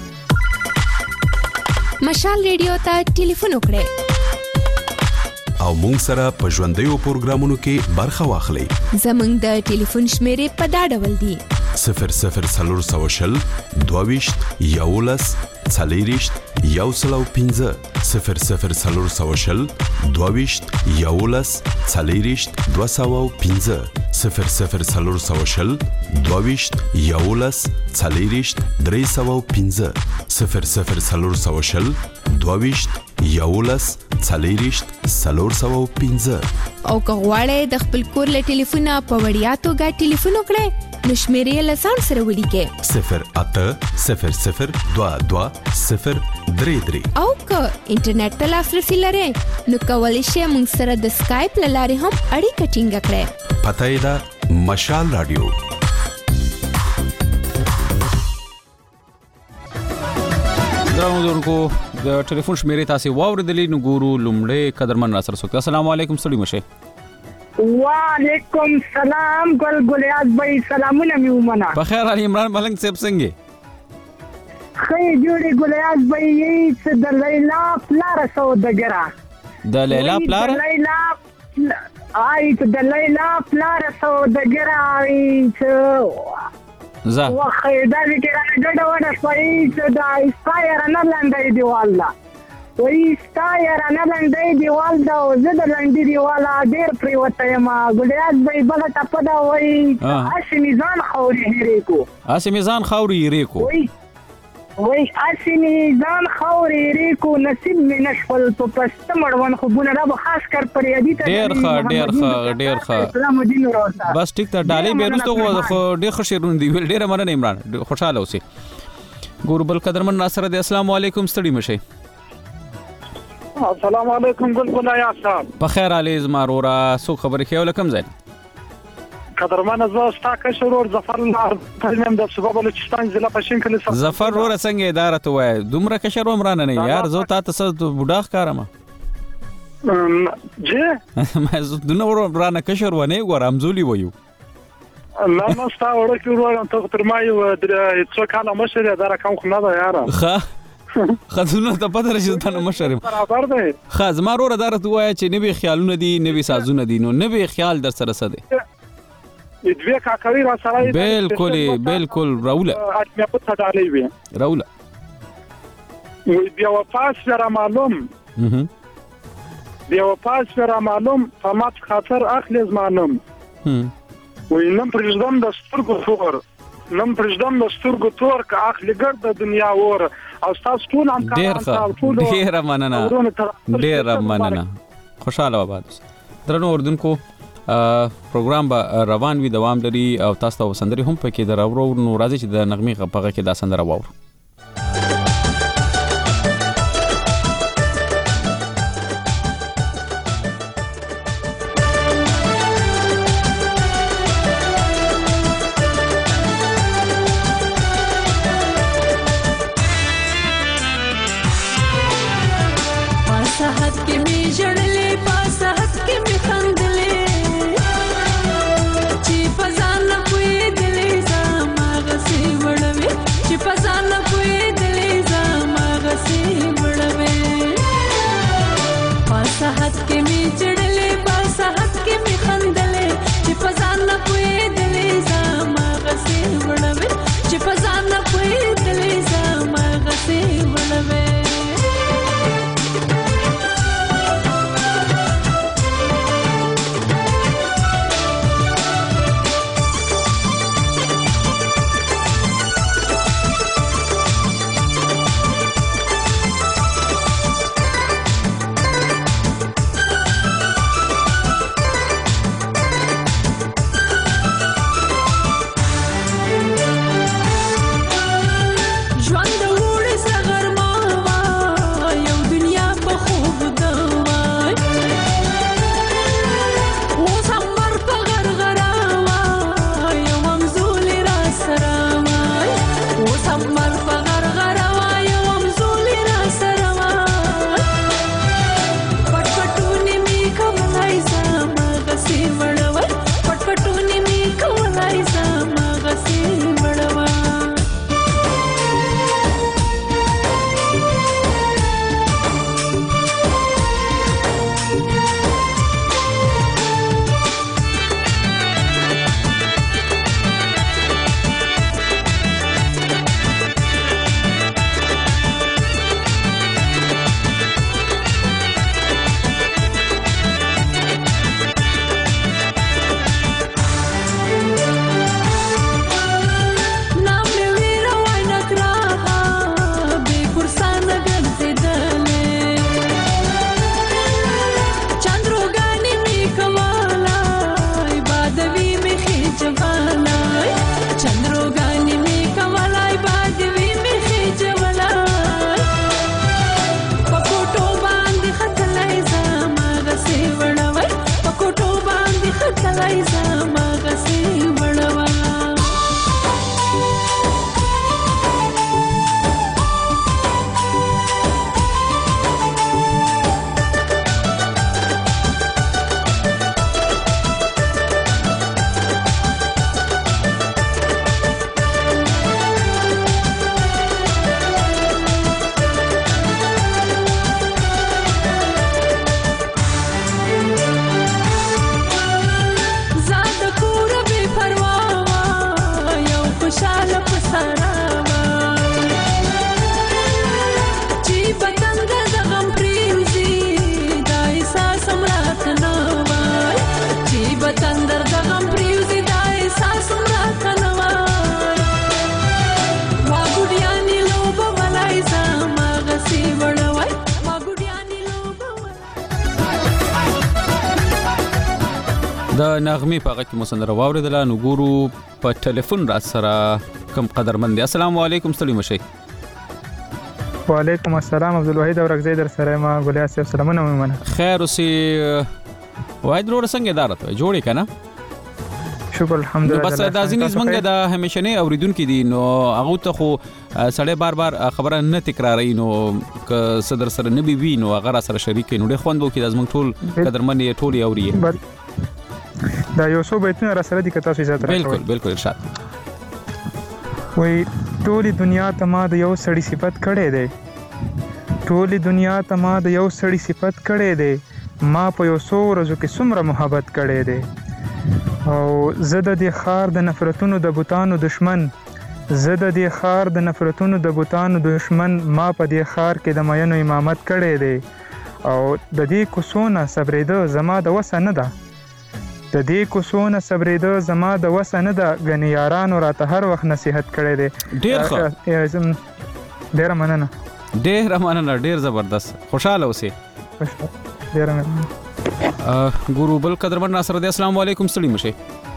مشال ریډیو ته ټلیفون وکړئ او موږ سره په ژوندیو پروګرامونو کې برخه واخلئ. زموږ د ټلیفون شمیرې په دا ډول دي: 0040 22 11 40 105 0040 22 11 40 205 0040 22 11 40 305 0040 22 11 40 305. او که غواړئ د خپل کور له ټلیفونه په وړیا توګه ټلیفون وکړئ نو شمیرې له ځان سره ولیکئ 0800 22 033. او که انټرنیټ ته لاسرسي لرئ نو کولی شئ موږ سره د سکایپ له لارې هم اړیکه ټینګه کړئ. پته یې ده مشال راډیو. درنو اردوونکو د ټلیفون شمیرې تاسو واوریدلې نو ګورو لومړی قدرمن را سره څوک. السلام علیکم ستړي مشه. وعلیکم سلام ګل یاد بھائی سلامونه می ومنه. بخیر علي عمران ملنګ صاحب څنګه؟ خې جوړي ګل یاد بھائی یې د لیلا پلار سودګرا. د لیلا پلار؟ د لیلا پلار سودګرا ای زه وخت دا کې راځه ونه شوي چې دا اسپایر نه لاندې دیوال لا وای اسپایر نه لاندې دیوال دا زه د لاندې دیوال ډېر پریوته ما ګډیاز به بل ټپ دا وای اسی میزان خوري هریکو اسی میزان خوري هریکو وای اسی میزان خوري هریکو نصیب می نشفل په پست مړون خو بونه را خاص کر پر یادی ته ډېر ښه بس ټیک ته ډالې بیرستو خو ډېر خشرون دی ویل ډېر مننه عمران خوشاله اوسئ. ګورو بل قدرمن ناصر دی. السلام علیکم ستړي مشه. السلام علیکم ګل یا صاحب. بخیر علي زمارورا سو خبر خو لکم زين قدرمن زو ستا کشرور ظفر الله تلمم د صوبه بلوچستان ضلع پښین کلی ظفر ور څنګه اداره ته وای دومره کشر عمران نه یار زو تاسو بډاخ کارم جه ما زو دنه ور برانه کشر ونه ګورم ویو لا ما ستا ورکه وران ته تر ما یو څو کاله مشر اداره کوم خو نه دا یار خزونه ته پته راشي ته مشر برابر دی خاز ما ور اداره ته وای چې نبي خیالونه دي نبي سازونه دي نو نبي خیال در سره سده دوی کاکوي را سره بالکل راوله اټمه په تدالي وي راوله وي بیا وفاس را معلوم بیا وفاس را معلوم فمات خاطر اخلي معلوم وي نم پرځدم د سترګو تور که اخلي ګرد د دنیا ور او تاسو ټول هم ډېر مننه خوشاله آباد درنو اردوونکو پروګرام به روان وي دوام لري او تاسو ته وسندري هم پکې دراورو نو راځي چې د نغمي غپغه کې دا سندره واورو. ژوند د وړ سغرما د نغمې په هغه کې مو سندره واورېدله. نو ګورو په ټلیفون را سره کوم قدرمند دی. السلام علیکم، ستړي مشئ. وعلیکم السلام، عبدالوحید اورکزی در سره ما ګلیا صاحب سلامونه ومنه. خیر اوسې واحد روړ څنګه اداره ته جوړې کنه؟ شکر الحمدلله. بس دا ځینې زمونږ د همیشنۍ اوریدونکي دي، نو هغه ته خو سړی بار بار خبره نه تکراروي، نو که څه در سره نه وي نو هغه را سره شریک نو ډېر خوند وکړي. دا زموږ ټول قدرمن یې ټول اوري. دا یو څو بیتونه را سره دي که تاسو اجازه راکړئ. بالکل بالکل ارشاد. وای ټولې دنیا ته ما د یو سړي صفت کړی دی، ټولې دنیا ته ما د یو سړي صفت کړی دی، ما په یو څو ورځو کې څومره محبت کړی دی. او زه د دې ښار د نفرتونو د بوتانو دشمن، زه د دې ښار د نفرتونو د بوتانو دشمن، ما په دې ښار کې د مینو امامت کړی دی. او د دې کوڅو نه صبرېده زما د وسه نه ده، د دې کوڅو نه صبرېده زما د وسه نه ده، ګنې یارانو راته هر وخت نصیحت کړی دی. ډېر ښه، ډېره مننه، ډېره مننه، ډېر زبردست، خوشحاله اوسئ. ډېره مننه. ګورو بل قدرمن را سره دی. السلام علیکم، ستړي مشئ.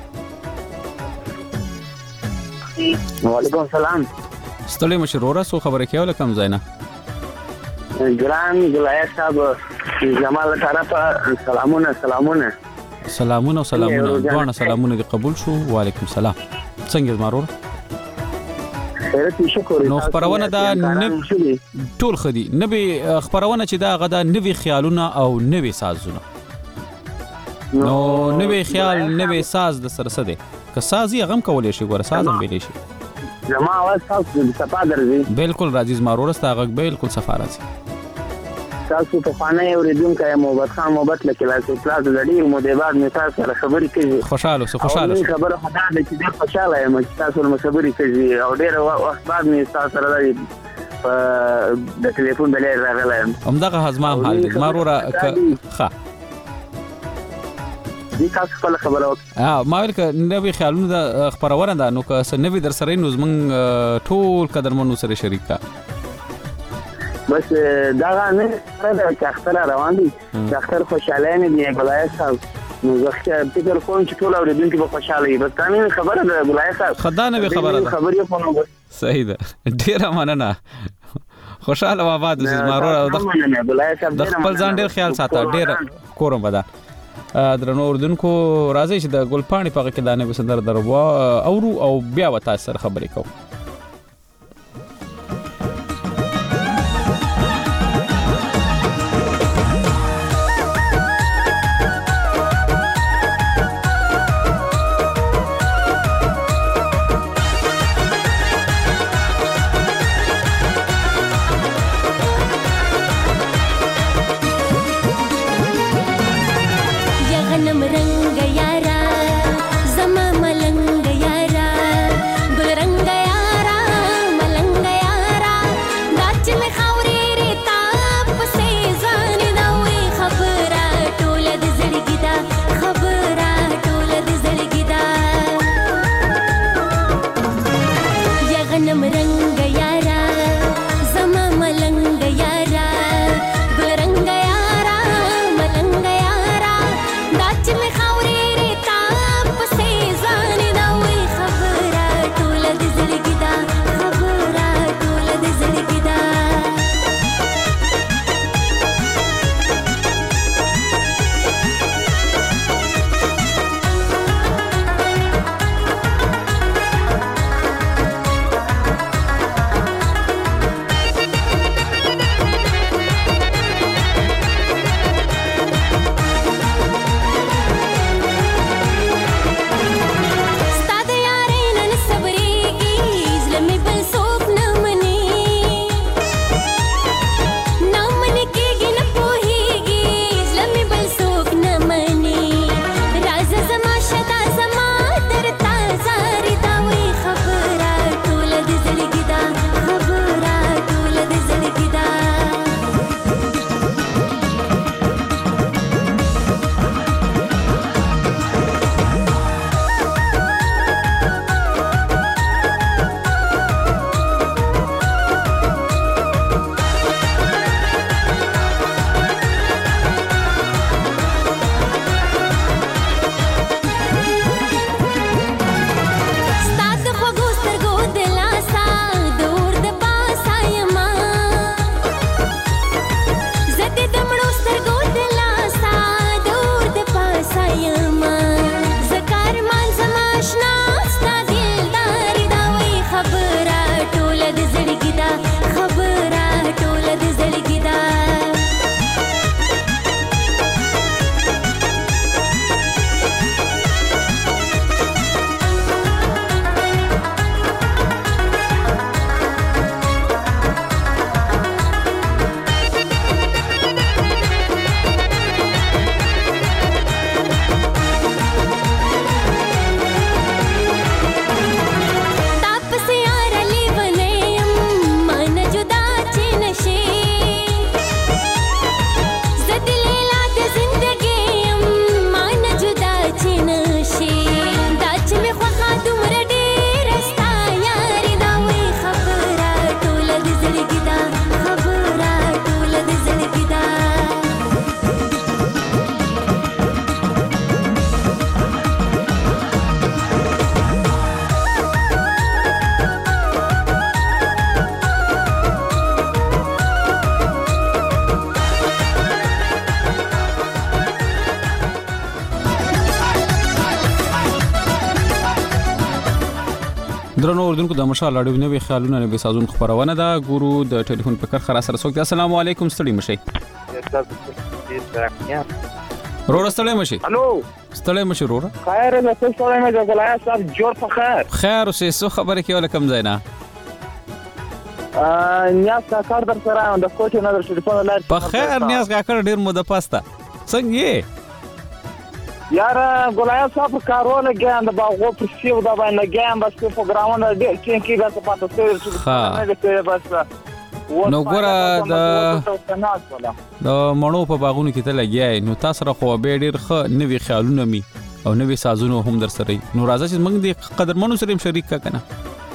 وعلیکم السلام. ستړي مشئ وروره، څو خبرې کوي له کوم ځای نه؟ ګران ګلایق صاحب جمال طرفه سلامونه. سلامونه او سلامونه، دوه سلامونه دې قبول شو. وعلیکم السلام. څنګه زما ورور؟ خیرت شکر. نو خبرونه دا ټول خدي نبي خبرونه چې دا غدا نوي خیالونه او نوي سازونه. نو نوي خیال نوي ساز د سره سده که سازي غم کولې شي، ګوره ساز هم ویلې شي. زما आवाज تاسو د صفا درځي. بالکل راځي زما ورور ستا غږ بالکل صفا راځي. تاسو په خانه اوریدونکو محمد خان محبت لکه لاسه کلاس د ډیر مو د بعد مثال سره خبرې کوي. خوشاله اوسه، خوشاله اوسه. خبره خدا دې چې ډیر خوشاله یم چې تاسو سره خبرې کوي او ډیر وخت بعد مې تاسو سره د ټلیفون بلې راغلی. همدغه حزمام حال دی زما وروره. ښه دې تاسو خپل خبره وکړه. ما ویل که نوي خیالونه د خبرونه ده، نو که څه نوي در سره نو زمونږ ټول قدرمنو سره شریک کا. بس دا نه سره د اختر روان دي، د اختر خوشاله نه دی ګلایق صاحب. نو زه فکر کوم چې ټول اوریدونکي به خوشاله وي. بس تاسو خبره ده ګلایق صاحب، خدا نه به خبره ده. خبرې په نو صحیح ده، ډیره مننه، خوشاله و آباد اوسئ زما وروره. د خپل ځان ډیر خیال ساته، ډیر کورم بدا. درنو اوردونکو راځي چې د ګلپاڼې په هغه کې دا نوې سندره درو اورو او بیا به تاسو سره خبرې کوو. रंग यारा जमा मलंग यारा गुल रंग यारा درنو اردوونکو د مشال اړیو نوې خیالونه نوې سازون خبرونه دا ګورو د ټلیفون په کار سره څوک. السلام علیکم ستړي مشي. رورا ستړي مشي. الو ستړي مشي رورا. خیر نه څه ستړي مې غلایا صاحب جوړ په خیر. خیر اوسې سو خبره کې ولا کم زینا. نیاز کا کار در سره د کوټ نه در ټلیفون لای. په خیر نیاز کا کار ډیر مو د پاستا. څنګه یې؟ یار غلایا صاحب کارونه ګان د باغو پر سیو دا باندې ګان بس پروګرامونه ډیر کې دا څه پاتې څه بس نو ګوره د مڼو په باغونو کې ته لګیای نو تاسو را خو به ډیر ښه نوې خیالونه می او نوې سازونه هم در سره نو راځه چې موږ د قدرمنو سره شریک کا کنه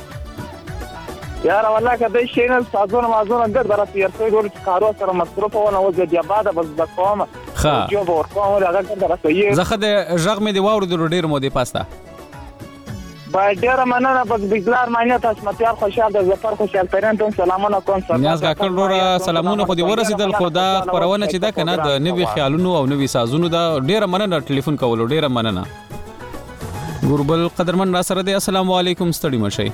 یار والله کله شي نه سازونه مازونه ګر درته یې څه ډول کارو سره مصرف ونه وځي د بعد بس د قوم جو به ورکوم راغله درته یې زخه د ژغ مې دی واورو ډیر مو دی پاستا با ډیر مننه بس بګلار معنی تاسو متیار خوشاله د زفر خوشاله پران ته سلامونه کوم سره نیاز کا کړه سلامونه خو دې ورسېدل خدا خبرونه چې دا کنه د نوې خیالونو او نوې سازونو دا ډیر مننه ټلیفون کولو ډیر مننه ګوربل قدرمن را سره دی. السلام علیکم ستړي مشي.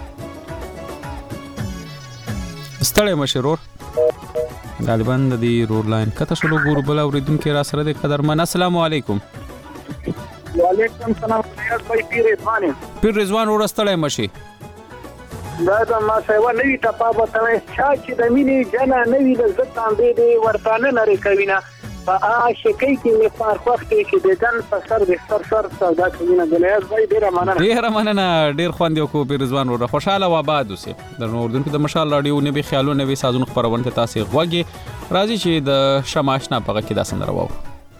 ستړي مشي رور غالبا د دې رور لاین کته شلو ګوربل اوریدونکو را سره دی قدرمن. السلام علیکم. وعلیکم السلام ریاض بھائی پیر رضوان. پیر رضوان ورستړی مشي. دا ما سیوا نوی ته پابه ته چې د مینې جنا نوی د زتان دی ورتانه لري کوینا په عاشقۍ کې می فار وخت کې د جن په سر د سر سودا کوینا د ریاض بھائی ډیر مننه ډیر خوند یو کو پیر رضوان ور خوشاله و آباد اوسه د نوردن په مشال راډیو نبی خیالو نبی سازون خبرونه تاسو غوږی راځي چې د شماشنا په کې دا سندره وو.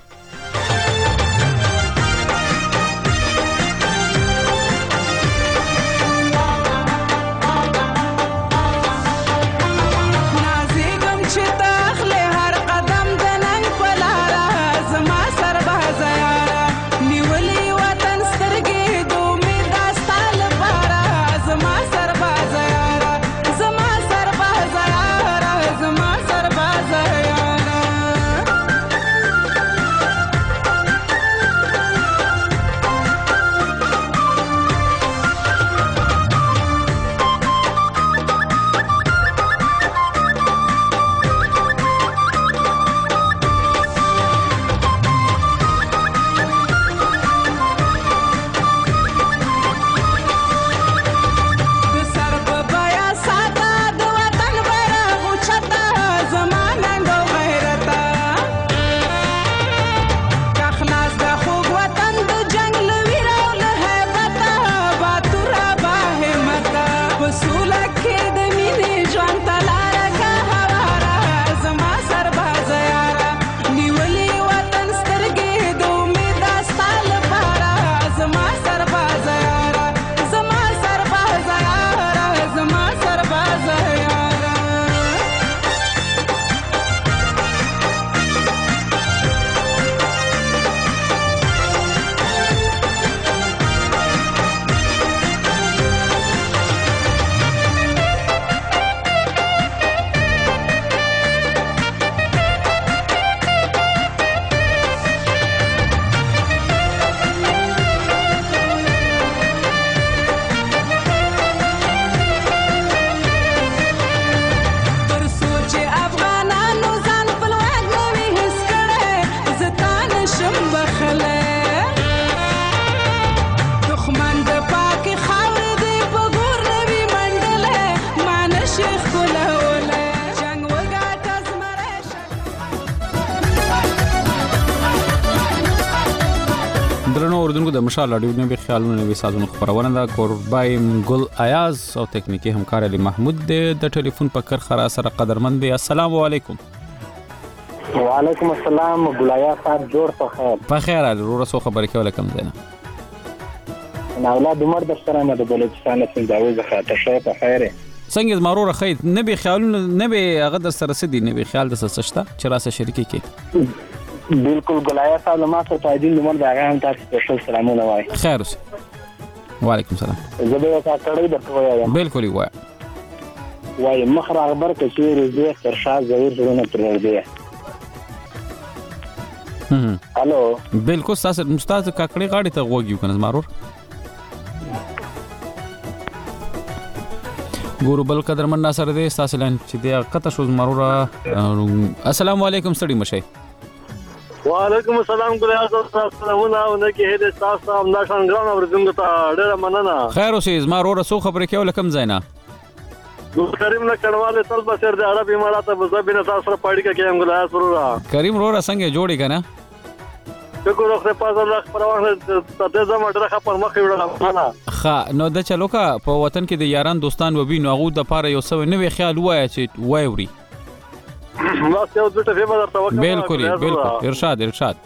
د مشال اړیو نه به خیالونه نوې سازونه خبرونه دا قربایم ګل ایاز او تکنیکی همکار علي محمود د ټلیفون په کر خرا سره قدرمن دی. السلام علیکم. وعلیکم السلام ګلایا صاحب جوړ په خیر. په خیر ال رسو خبرې کوله کم زینا. انا اولاد عمر د سره نه د بلوچستان څخه داوي زخه ته په خیر. څنګه زمارو رخیت نه به خیالونه نه به هغه د سره سدي نه به خیال د سسشتا چې راسه شریکي کې. بالکل ګلایا صاحب ما ته تعدیل عمر دا غام تاسو ته سلامونه وای. خیر اوسه. وعلیکم السلام. زه به تاسو ته درته وایم. بالکل وای. وای مخر خبر کشي رضی ترشا ظهور درونه پر دی. الو بالکل تاسو مستاز کاکړي غاړي ته غوږیو کنه زمارور. ګورو بل قدرمن ناصر دې تاسو لاین چې د قطه شو مرورا. السلام علیکم ستړي مشه. وعلیکم السلام ګلیا تاسو سلامونه ونکه هدا تاسو هم نشان ګرام ورزنګ ته ډېر مننه. خیر اوسې زما ورور سو خبرې کوي لکم زینا کریم نه کډواله تل بسر د عرب امارات ابوظبي نه تاسو سره پاړی کې هم ګلیا ورور کریم ورور څنګه جوړی کنه شکر خو په ځل راخ پروانه ته زما ډرخه پر مخ وړم نه ښه نو د چلو کا په وطن کې د یاران دوستان وبینو هغه د پاره یو څه نوې خیال وای چې وای وري بس یو څه ته به درته وکړم. بالکل ارشاد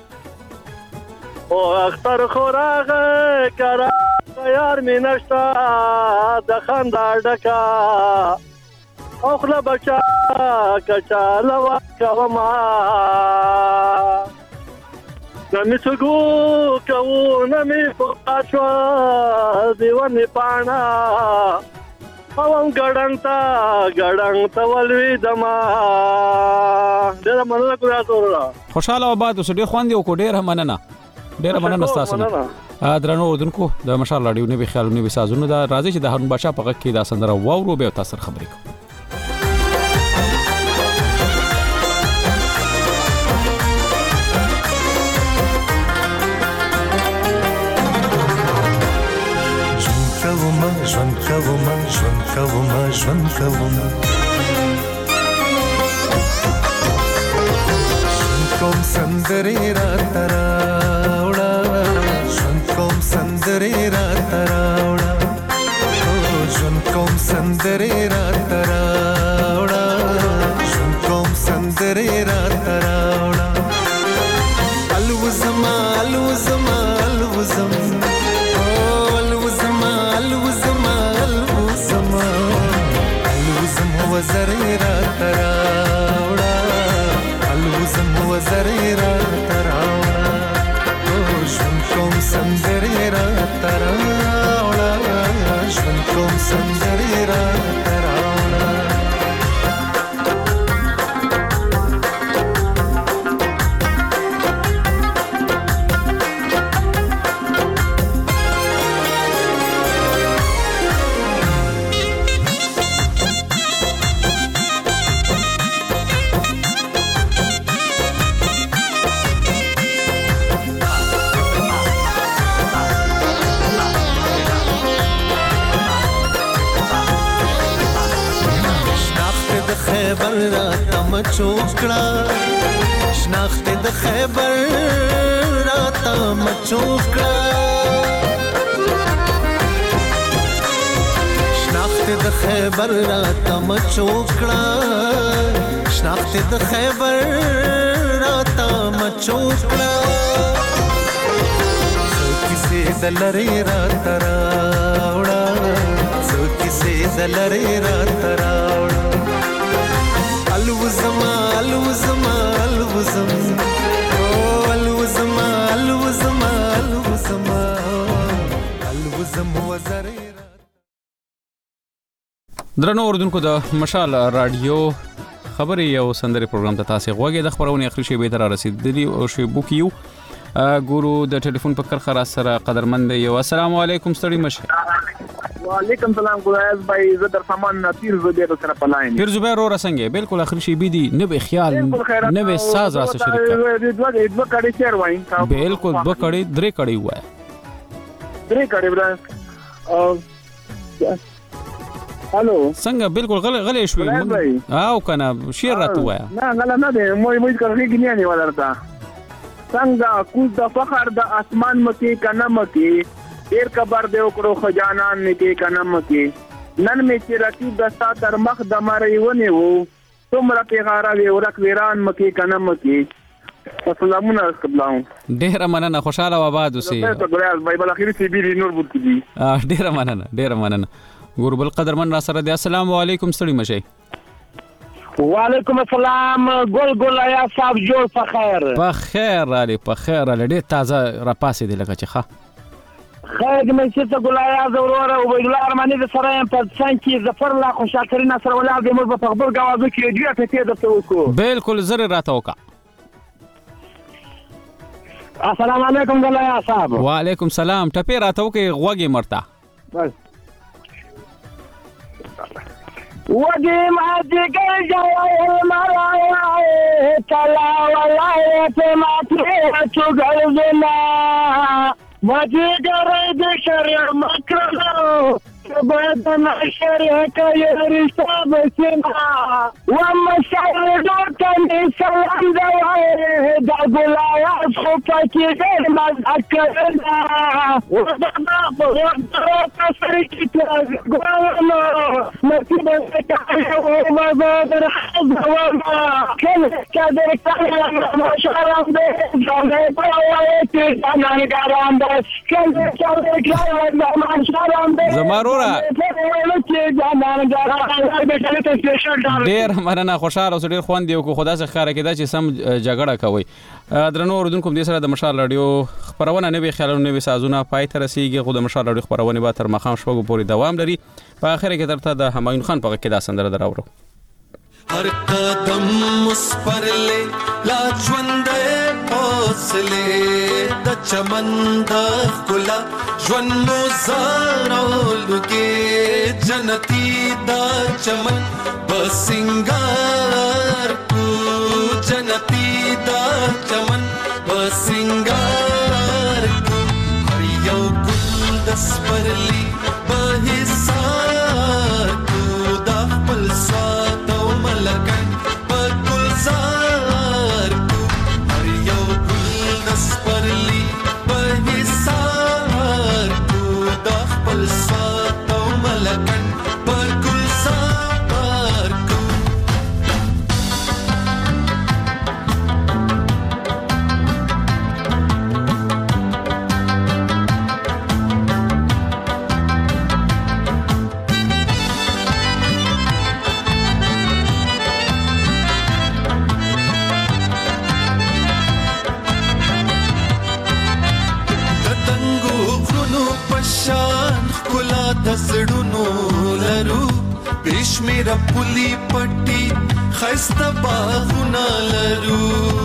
او اختر خوراغه کرا یار می نشتا د خندا ډکا او خلا بچا کچا لوا کما نمی سگو کو نمی پخاشوا دیوانی پانا اوم ګډنګ تا ولوي دما ډېر مننه کوي تاسو. خوشاله آباد اوس ډېر خوان دی او ډېر مننه تاسو نه. درنو اردوونکو د مشال رادیو نه به خیالونه به سازونه دا راځي چې د هارون بادشاہ په غږ کې دا سندره واورو به تاسو خبرې کوو. ژوند کوم سندرې را تراوړه ژوند کوم سندرې را تراوړه ژوند کوم سندرې را تراوړه ژوند کوم سندرې را تراوړه الوزما الوزما الوزم وزرې را تراوړه الوزم وزرې را تراوړه ژوند کوم سندرې را تراوړه ژوند کوم سندرې را تراوړه. چوکړه شناخت د خیبر راته مچوکړه شناخت د خیبر راته مچوکړه شناخت د خیبر راته مچوکړه څو کیسې د لرې راته راوړه څو کیسې د لرې راته راوړه الوزما الوزما الوزم الوزما الوزما الوزما الوزم وزرې. درنو اردوونکو د مشال رادیو خبري یو سندري پروګرام ته تاسو غوږی د خبرونه اخري شی به تر رسیدلی او شی بوکیو ګورو د ټلیفون په کر خرا سره قدرمند یو. السلام علیکم ستړي مشه. وعلیکم سلام ګلایز بھائی زه در سامان پیر زبیر سره پلاین پیر زبیر اور څنګه بالکل اخر شی بي دي نه به خیال نه به ساز راسه شریک دوه کړي شیر وای بالکل دوه کړي درې کړي وای درې کړي برا الو څنګه بالکل غلې شوې او کنه شیر راته وای نه غلا نه ده مې کړی ګنیا نه ولرتا څنګه کوز د فخر د اسمان مکی کنه مکی ډیر کبر دی وکړو خجانان نکي کنم کې نن می چې رقیب دستا تر مخ د مړی ونی وو څومره پیغاره وی ورک ویران مکی کنم کې. السلام علیکم ډیر مننه خوشاله آباد اوسې ګلایز بای بل اخیری سی بي نور بوت کی ډیر مننه ګوربل قدرمن را سره دی. السلام علیکم ستړي مشه. وعلیکم السلام ګل یا صاحب جوړ په خیر ډیر تازه را پاسې دی لکه چې ښه خیر د مې چې ګلایا زورور او عبد الله ارمانی د سره په څنګه ظفر الله خوشاکرین سره ولادت د مر په خبر غوازو کې دی ته ته د توکو بالکل زره راته وکا. السلام علیکم ګلایا صاحب. وعلیکم سلام ټپه راته وکي غوږی مرتا ودي ما تقجل المرايا تلا ولاية ما تقلبنا ما تقرد شرع مكرو بدنا شريك يرساب سنا وما شردوتني سلام دوائي داقل آيات خطك غير مذكرنا وضعنا بغضرات سريكي تقولنا نسيبا سكاية وما بادر حظونا كل كدر كلمة ما شرم بيزاني بوايتي زمان قرام بس كل كدر كلمة ما شرم بيزاني زمارورا ډیر مننه خوشاله اوس ډیر خوند یو کو خدا څخه خاره کېدا چې سم جګړه کوي درنو اوردونکو دې سره د مشال رادیو خبرونه نه وی خیالونه نه وی سازونه پای تر رسیدي خو د مشال رادیو خبرونه به تر مخام شپږ پورې دوام لري په اخر کې درته د همایون خان په کې دا سندره دراوړو हर कदम उस पर ले ला ژوندې حوصله د چمن د ښکلا ژوند مو زارولږي جنتي د چمن بسنګار کو جنتي د چمن بسنګار کو هر یو ګل د سپرلی په حساب کو د خپل سات لکن پر گلزار کو هر یو گل دس پرلی پر حسار کو دا خپل سات او ملکن پر گلزار کو دسړونو لرو بشمیر پولی پټي خسته باغونه لرو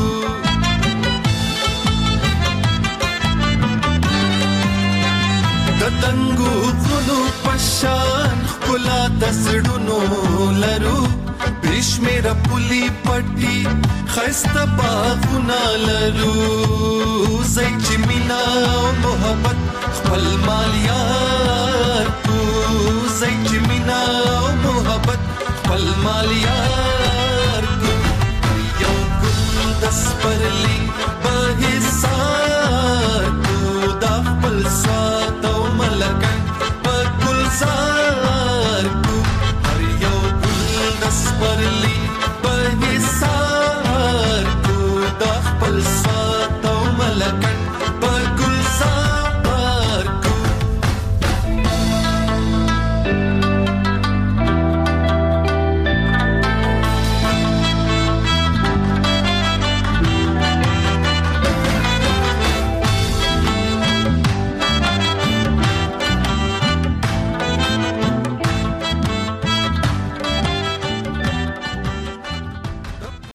دتنګو غلو پشان خلا دسړونو لرو بشمیر پولی پټي خسته باغونه لرو زای چې مینا او محبت خپل مالیار کو زای چې مینا او محبت خپل مالیار